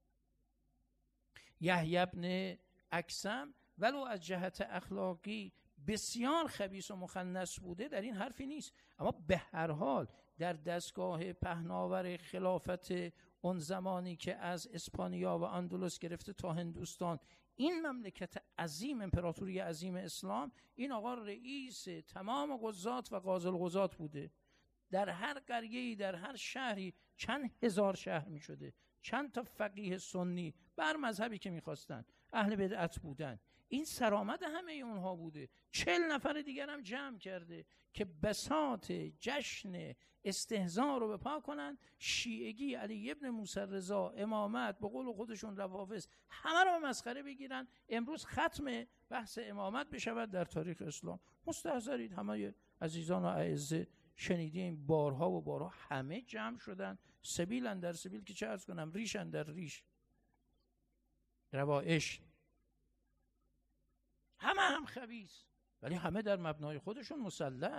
Speaker 1: یحیی ابن اکثم ولو از جهت اخلاقی بسیار خبیث و مخنث بوده، در این حرفی نیست، اما به هر حال در دستگاه پهناور خلافت اون زمانی که از اسپانیا و اندلس گرفته تا هندوستان، این مملکت عظیم، امپراتوری عظیم اسلام، این آقا رئیس تمام قضات و قاضی القضات بوده. در هر قریه‌ای، در هر شهری چند هزار شهر می شده، چند تا فقیه سنی بر مذهبی که می‌خواستن، اهل بدعت بودن. این سرآمد همه اونها بوده. 40 نفر دیگر هم جمع کرده که بساط جشن استهزاء رو به پا کنن. شیعگی، علی ابن موسی رضا، امامت، به قول خودشون روافض، همه رو به مسخره بگیرن. امروز ختم بحث امامت بشود در تاریخ اسلام. مستحضرید، همه عزیزان و اعزه شنیدیم بارها و بارها، همه جمع شدن، سبیل در سبیل، که چه عرض کنم، ریش در ریش، روایش، همه هم خبیث، ولی همه در مبنای خودشون مسلط.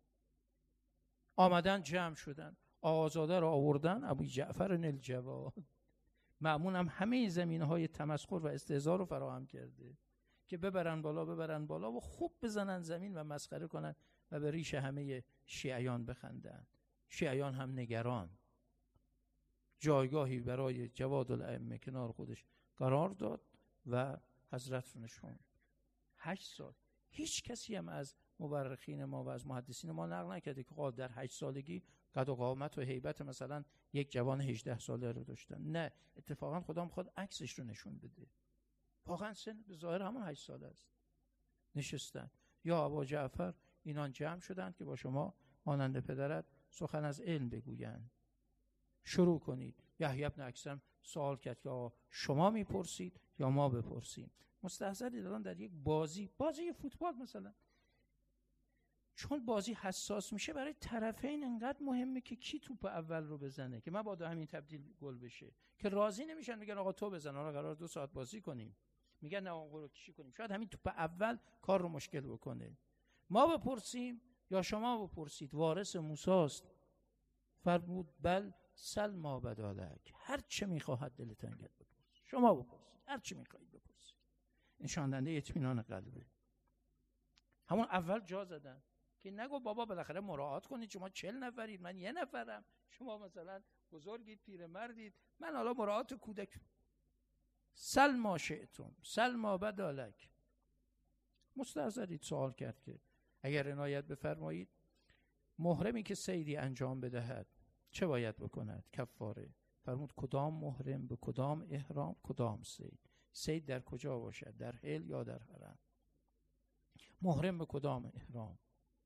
Speaker 1: آمدن جمع شدن، آزاده را آوردن، ابو جعفر الجواد، مأمون هم همه زمینهای تمسخر و استهزاء رو فراهم کرده که ببرن بالا و خوب بزنن زمین و مسخره کنن و به ریش همه شیعیان بخندن. شیعیان هم نگران، جایگاهی برای جواد الائمه کنار خودش قرار داد و حضرت رو نشون. 8 سال هیچ کسی هم از مورخین ما و از محدثین ما نقل نکرده که در 8 سالگی قد و قامت و هیبت مثلا یک جوان 18 ساله رو داشتن. نه، اتفاقا خدا میخواد عکسش رو نشون بده. واقعا سن به ظاهر همون 8 ساله است. نشستن، یا ابا جعفر، اینان جمع شدن که با شما مانند پدرت سخن از علم بگویند. شروع کنید. یحیی بن اکثم سوال کرد که شما میپرسید یا ما بپرسیم؟ مستحضری دارن در یک بازی فوتبال مثلا، چون بازی حساس میشه برای طرفین انقدر مهمه که کی توپ اول رو بزنه که مبادا همین تبدیل گل بشه، که راضی نمیشن، میگن آقا تو بزن، حالا قرار 2 ساعت بازی کنیم، میگن نه آقا رو کشی کنیم، شاید همین توپ اول کار رو مشکل بکنه. ما بپرسیم یا شما بپرسید؟ وارث موسی است. فرمود بل سل ما بدالک، هر چه میخواهد دلت انگیزد بپرس، شما بپرسید، هر چه میخواهید بپرسید. نشان دهنده اطمینان قلبه. همون اول جا زدن که نگو بابا بالاخره مراعات کنید، شما 40 نفرید، من 1 نفرم، شما مثلا بزرگید، پیرمردید، من حالا مراعات کودک. سل ما شئتم سل ما بدالک. مستحضرید سوال کرد که اگر عنایت بفرمایید محرمی که صیدی انجام بدهد چه باید بکند؟ کفاره. فرمود کدام محرم به کدام احرام کدام صید؟ صید در کجا باشد؟ در حل یا در حرم؟ محرم به کدام احرام؟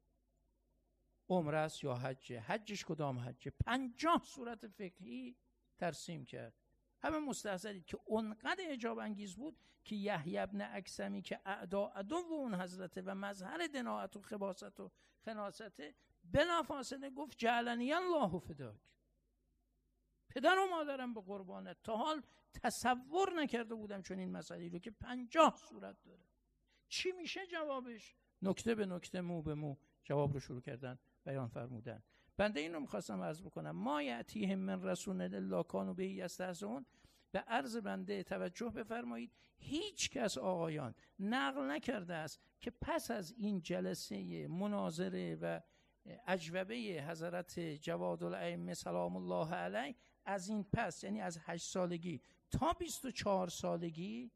Speaker 1: عمره است یا حجه؟ حجش کدام حجه؟ 50 صورت فقهی ترسیم کرد. همه مستحضرید که اونقدر اعجاب انگیز بود که یحیی بن اکثمی که اعدا عدو اون حضرته و مظهر دناعت و خباثت و خناسته، بلافاصله گفت جعلنی الله فداک، پدر و مادرم به قربانت. تا حال تصور نکرده بودم چون این مسئله رو که 50 صورت داره. چی میشه جوابش؟ نکته به نکته، مو به مو جواب رو شروع کردن بیان فرمودن. بنده این رو میخواستم عرض بکنم، ما یأتیهم من رسول الا کانوا به یستهزئون. به عرض بنده توجه بفرمایید، هیچ کس آقایان نقل نکرده است که پس از این جلسه مناظره و اجوبه حضرت جواد الائمه سلام الله علیه، از این پس، یعنی از 8 سالگی تا 24 سالگی،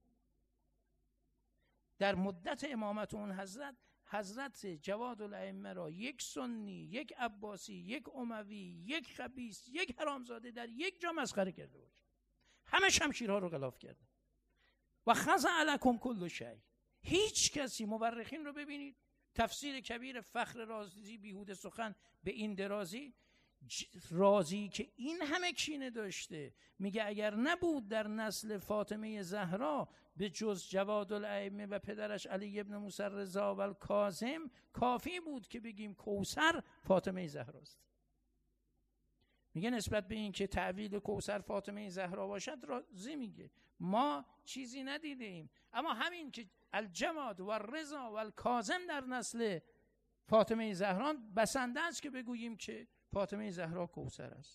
Speaker 1: در مدت امامت اون حضرت جواد الائمه را یک سنی، یک عباسی، یک اموی، یک خبیث، یک حرامزاده در یک جا مسخره کرده باشه. همه شمشیرها رو غلاف کرده. و خضع لکم کل شیء. هیچ کسی، مورخین رو ببینید، تفسیر کبیر فخر رازی بیهوده سخن به این درازی، رازی که این همه کینه داشته، میگه اگر نبود در نسل فاطمه زهرا به جز جواد الائمه و پدرش علی ابن موسی رضا و الکاظم، کافی بود که بگیم کوثر فاطمه زهراست. میگه نسبت به این که تعویل کوثر فاطمه زهرا باشد راضی میگه. ما چیزی ندیده ایم، اما همین که الجماد و الرضا و الکاظم در نسل فاطمه زهرا بسنده است که بگوییم که فاطمه زهرا کوثر است.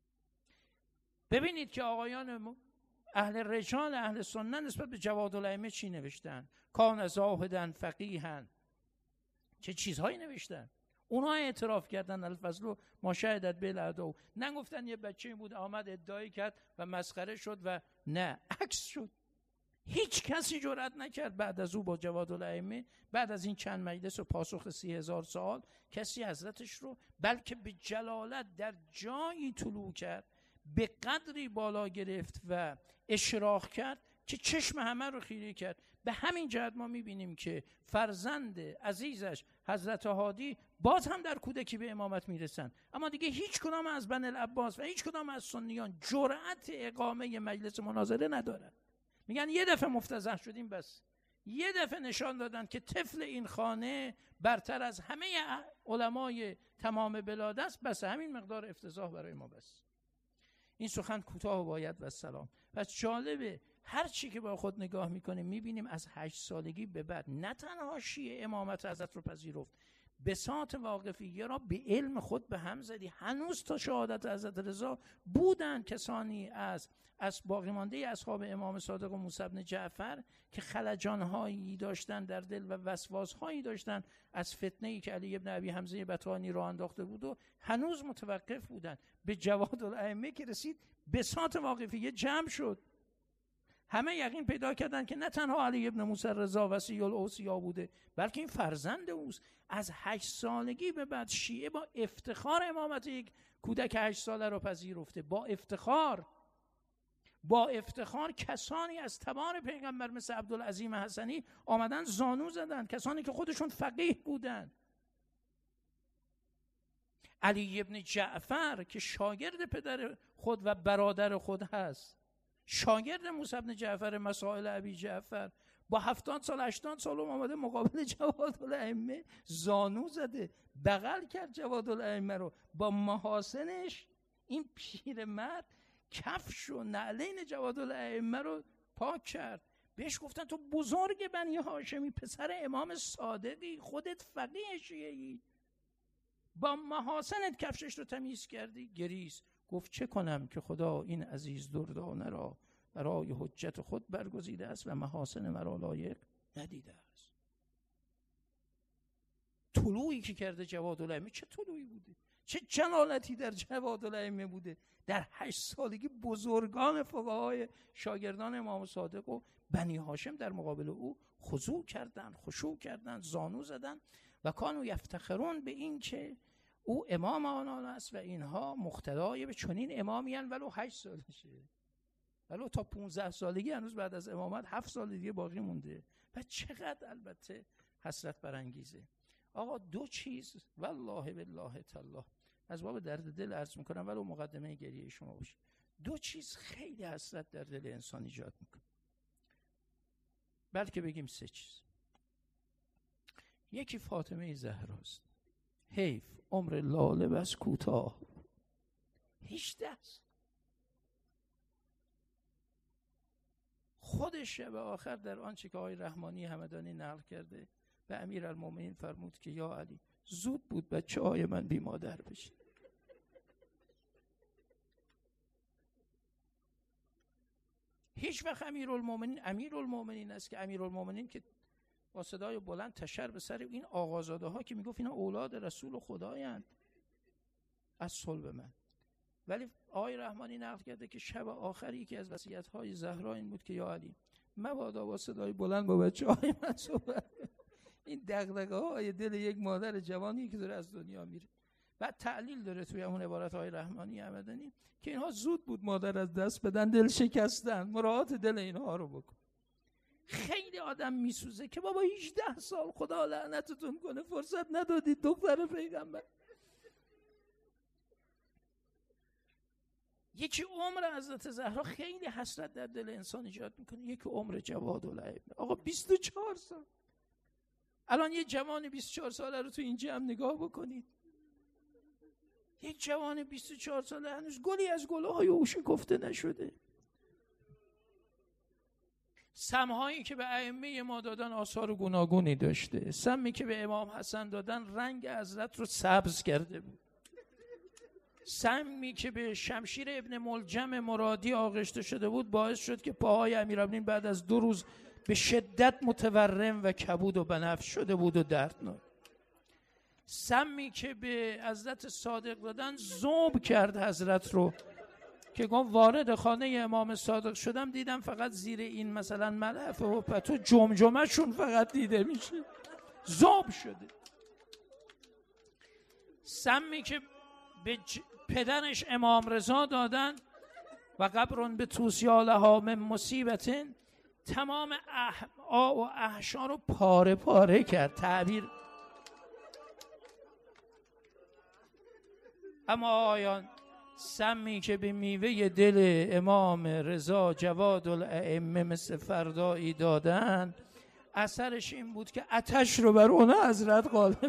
Speaker 1: ببینید که آقایان اهل رجال اهل سنت نسبت به جوادالائمه چی نوشتن. کان زاهدن فقیهن، چه چیزهایی نوشتن. اونها اعتراف کردن الفضل ما شهدت بالاعداء، نگفتن یه بچه بود آمد ادعای کرد و مسخره شد و نه، عکس شد. هیچ کسی جرئت نکرد بعد از او با جوادالائمه، بعد از این چند مجلس و پاسخ 30,000 سوال، کسی حضرتش رو بلکه به جلالت در جایی طلوع کرد، به قدری بالا گرفت و اشراق کرد که چشم همه رو خیره کرد. به همین جهت ما میبینیم که فرزند عزیزش حضرت هادی باز هم در کودکی به امامت میرسن، اما دیگه هیچ کدام از بنی العباس و هیچ کدام از سنیان جرأت اقامه مجلس مناظره ندارن. میگن یه دفعه مفتضح شدیم بس، یه دفعه نشان دادن که طفل این خانه برتر از همه علمای تمام بلاد است، بس همین مقدار افتضاح برای ما بس. این سخن کوتاه باید و سلام. پس جالبه هر چی که با خود نگاه میکنیم میبینیم از 8 سالگی به بعد نه تنها شیعه امامت حضرت رو پذیرفت، بساط واقفیه را به علم خود به هم زدی. هنوز تا شهادت حضرت رضا بودن کسانی از باقی مانده اصحاب امام صادق و موسی بن جعفر که خلجان‌هایی داشتن در دل و وسواس‌هایی داشتن از فتنه‌ای که علی ابن ابی حمزه بطحانی را انداخته بود و هنوز متوقف بودن. به جوادالائمه که رسید بساط واقفیه جمع شد، همه یقین پیدا کردن که نه تنها علی ابن موسی رضا وصی الاوصیا بوده، بلکه این فرزند اوست. از 8 سالگی به بعد شیعه با افتخار امامت یک کودک 8 ساله رو پذیرفته. با افتخار کسانی از تبار پیغمبر مثل عبدالعظیم حسنی آمدن زانو زدن، کسانی که خودشون فقیه بودن. علی ابن جعفر که شاگرد پدر خود و برادر خود هست، شاگرد موسی بن جعفر مسائل ابی جعفر، با 70 سال 80 سال آمده مقابل جوادالائمه زانو زده، بغل کرد جوادالائمه رو با محاسنش. این پیرمرد کفش و نعلین جوادالائمه رو پاک کرد. بهش گفتن تو بزرگ بنی هاشمی، پسر امام صادقی، خودت فقیه شیعی، با محاسنت کفشش رو تمیز کردی. گریست، گفت چه کنم که خدا این عزیز دردانه را برای حجت خود برگزیده است و محاسن مرا لایق ندیده است. طلوعی که کرده جوادالائمه چه طلوعی بوده، چه جلالتی در جوادالائمه بوده. در 8 سالگی بزرگان فقهای شاگردان امام صادق و بنی هاشم در مقابل او خضوع کردند، خشوع کردند، زانو زدند و کانوا یفتخرون به این که او امام آنان است و اینها مقتدای به چنین امامی هستند ولو 8 سالشه، ولو تا 15 سالگی هنوز بعد از امامت 7 سال دیگه باقی مونده. و چقدر البته حسرت برانگیزه. آقا 2 چیز والله بالله تالله از باب درد دل عرض میکنم ولو مقدمه گریه شما باشه، 2 چیز خیلی حسرت در دل انسان ایجاد میکنه، بلکه بگیم 3 چیز. یکی فاطمه زهراست. حیف عمر لاله بس کوتاه، 18 است. خود شب آخر در آنچه که آقای رحمانی همدانی نقل کرده به امیرالمومنین فرمود که یا علی زود بود بچه های من بی مادر بشه. هیچ وقت امیرالمومنین است که امیرالمومنین که با صدای بلند تشر به سر این آقازاده ها که میگفت اینا اولاد رسول خدایند از صلب من. ولی آقای رحمانی نقل کرده که شب آخری که از وصیت‌های زهرا این بود که یا علی مبادا با صدای بلند با بچه‌های من صحبت. این دغدغه‌های دل یک مادر جوانی که داره از دنیا میره. بعد تعلیل داره توی اون عبارت های رحمانی همدانی که اینها زود بود مادر از دست بدن، دل شکستن، مراعات دل اینها رو بکن. خیلی آدم میسوزه که بابا 18 سال خدا لعنتتون کنه فرصت ندادید دختر پیغمبر. یکی عمر حضرت زهرا خیلی حسرت در دل انسان ایجاد میکنه، یکی عمر جوادالائمه. آقا 24 سال. الان یه جوان 24 ساله رو تو این جمع نگاه بکنید، یک جوان 24 ساله هنوز گلی از گل‌های او شکفته نشده. سمهایی که به ائمه ما دادن آثار گوناگونی داشته. سمی که به امام حسن دادن رنگ حضرت رو سبز کرده بود. سمی که به شمشیر ابن ملجم مرادی آغشته شده بود باعث شد که پاهای امیرالمومنین بعد از 2 روز به شدت متورم و کبود و بنفش شده بود و دردناک. سمی که به حضرت صادق دادن ذوب کرد حضرت رو که گفت وارد خانه امام صادق شدم دیدم فقط زیر این مثلا ملحفه و پتو جمجمه شون فقط دیده میشه، ذوب شده. سمی که به پدرش امام رضا دادن و قبرون به توسیالها من مصیبتن، تمام و احشا رو پاره پاره کرد تعبیر. اما آیان سمی که به میوه دل امام رضا جواد الائمه مثل فردایی دادن، اثرش این بود که آتش رو بر اون حضرت غالب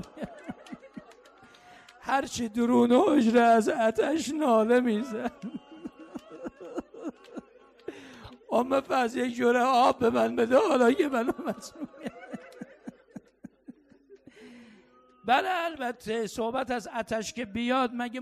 Speaker 1: هرچی درون حجره از آتش ناله میزن. اما پس یک جوره آب به من بده حالا که منو مسمومیت. بله البته صحبت از آتش که بیاد مگه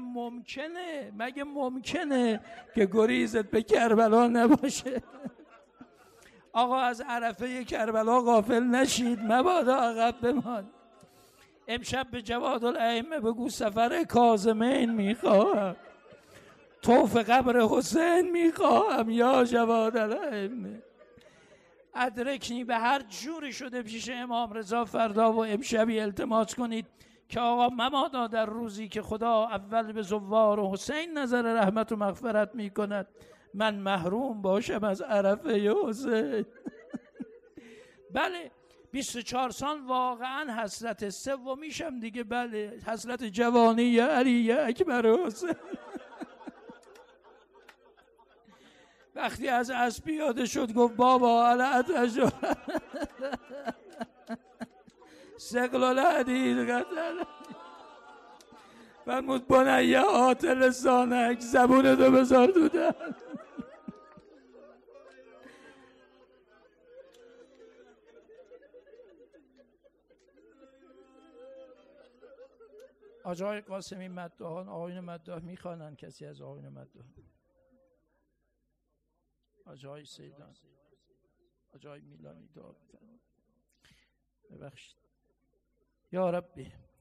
Speaker 1: ممکنه که گریزت به کربلا نباشه؟ آقا از عرفه کربلا غافل نشید، مبادا عقب بمان. امشب به جواد الائمه بگو سفر کاظمین میخواهم، طوف قبر حسین میخواهم یا جواد الائمه. ادرکنی به هر جوری شده پیش امام رضا فردا و امشبی التماس کنید که آقا مبادا در روزی که خدا اول به زوار و حسین نظر رحمت و مغفرت میکند من محروم باشم از عرفه حسین. بله 24 سال واقعا حسرت سومیشم دیگه. بله حسرت جوانی علی اکبر حسین. وقتی از اسب پیاده شد گفت بابا علت سقل حدید قتل فرمود بنیه آت لسانک، زبون دو بذار دودن. آجای قاسمی مداحان آقایون مداح میخوانن کسی از آقایون مداح؟ آجای سیدان، آجای میلانی داد ببخشید یا ربی.